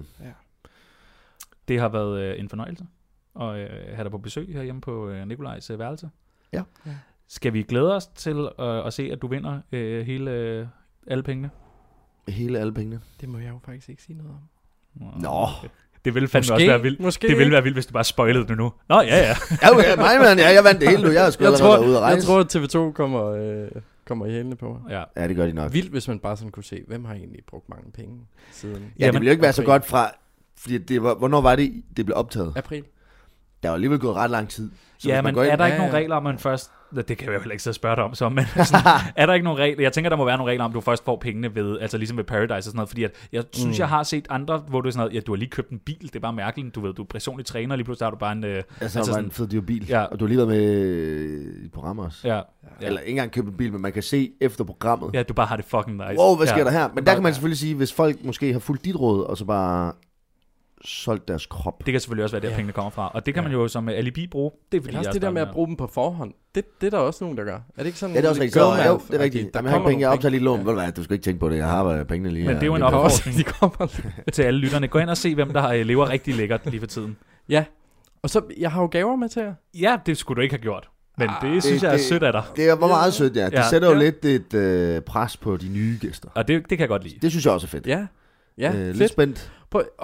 Det har været en fornøjelse at have dig på besøg herhjemme på Nikolajs værelse. Ja. Skal vi glæde os til at se, at du vinder alle pengene? Hele alle pengene? Det må jeg jo faktisk ikke sige noget om. Nå. Det ville fandme også være vildt. Det ville være vildt, hvis du bare spoilede det nu. Nå, ja. Jeg vandt det hele nu. Jeg er sgu allerede ude at rejse. Jeg tror, at TV2 kommer i hælene på mig. Ja, det gør de nok. Vildt, hvis man bare sådan kunne se, hvem har egentlig brugt mange penge siden. Ja, det ville jo ikke være så godt fra... Fordi hvornår var det blev optaget? April. Der var alligevel gået ret lang tid. Ja, men er der ikke nogen regler, om man først Det kan jeg jo heller ikke sidde og spørge dig om, så, men sådan, er der ikke nogen regler? Jeg tænker, der må være nogle regler om, du først får pengene ved, altså ligesom ved Paradise og sådan noget, fordi at, jeg synes, jeg har set andre, hvor du er sådan noget, ja, du har lige købt en bil, det er bare mærkeligt, du ved, du er personlig træner, og lige pludselig har du bare en... altså sådan en fed dyr bil, og du har lige været med i programmet også. Ja. Eller ikke engang købt en bil, men man kan se efter programmet. Ja, du bare har det fucking nice. Wow, hvad sker der her? Men der kan man selvfølgelig sige, hvis folk måske har fulgt dit råd, og så bare solgt deres krop. Det kan selvfølgelig også være der, pengene kommer fra. Og det kan man jo som alibi bruge. Det er fordi, også det der med at bruge dem på forhånd. Det er der også nogen, der gør. Er det ikke sådan? Ja, det er også rigtigt. Jo, det er rigtigt. Der har penge, jeg optager lige lån. Ved du hvad, du skal ikke tænke på det. Jeg har pengene lige. Men det er jo en opfordring til alle lytterne. Gå ind og se, hvem der lever rigtig lækkert lige for tiden. Ja. Og så, jeg har jo gaver med til jer. Ja, det skulle du ikke have gjort. Men det synes jeg er sødt af dig. Det var meget sødt, ja. Det sætter jo lidt et pres på de nye gæster. Og det kan jeg godt lide. Det synes jeg også er fedt. Ja, lidt spændt.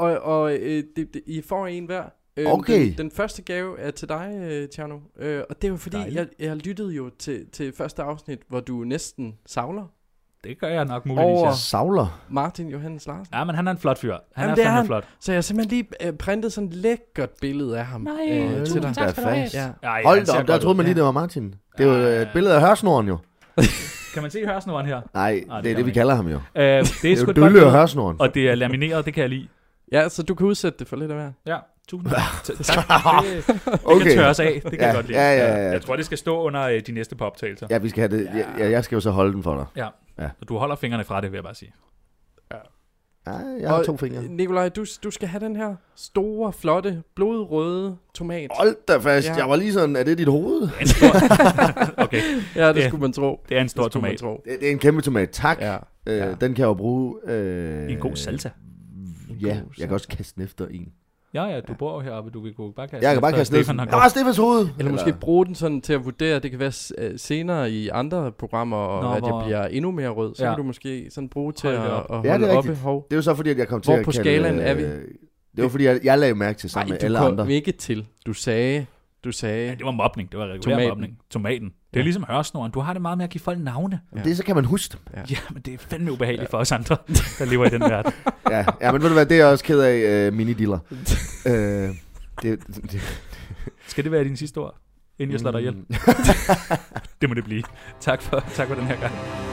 I får en hver. Okay. Den første gave er til dig, Tjerno. Og det er jo fordi, jeg lyttede jo til første afsnit, hvor du næsten savler. Det gør jeg nok muligvis. Over savler? Martin Johannes Larsen. Ja, men han er en flot fyr. Han er fandme flot. Så jeg har simpelthen lige printet sådan et lækkert billede af ham. Nej, til dig. Tak skal du have. Ja. Hold da op, der troede man lige, det var Martin. Det er jo et billede af hørsnoren jo. Kan man se hørsnoren her? Nej, det er det, vi kalder ham jo. Det er jo dølle og hørsnoren. Og det er lamineret, det kan jeg lide. Ja, så du kan udsætte det for lidt af hver. Ja, tusind tak. Det kan tørres af, det kan jeg godt lide. Ja. Jeg tror, det skal stå under de næste poptagelser. Ja, vi skal have det. Jeg skal jo så holde den for dig. Ja. Og du holder fingrene fra det, vil jeg bare sige. Ja, jeg har 2 fingre. Nikolaj, du skal have den her store, flotte, blodrøde tomat. Hold da fast, jeg var lige sådan, er det dit hoved? Okay. Ja, det skulle man tro. Det er en stor tomat. Det er en kæmpe tomat, tak. Den kan jeg jo bruge... I en god salsa. Ja, jeg kan også kaste den efter en. Ja, du bor jo heroppe, du kan bare kaste. Jeg kan bare kaste den. Stefans hoved! Eller måske bruge den sådan til at vurdere, det kan være senere i andre programmer, og at det bliver endnu mere rød. Så kan du måske sådan bruge til at holde oppe. Det er jo så fordi, at jeg kom til at kalde... Hvor på skalaen er vi? Det var fordi, jeg lagde mærke til sammen med alle andre. Nej, du kom ikke til. Du sagde... Ja, det var mobning. Det var regulær mobning. Tomaten. Det er ligesom hørsnoren. Du har det meget med at give folk navne. Ja. Det så kan man huske dem. Ja, men det er fandme ubehageligt for os andre, der lever i den verden. Ja, men ved du hvad, det er jeg også ked af mini-diller. Skal det være din sidste ord, inden jeg slår dig ihjel? Det må det blive. Tak for den her gang.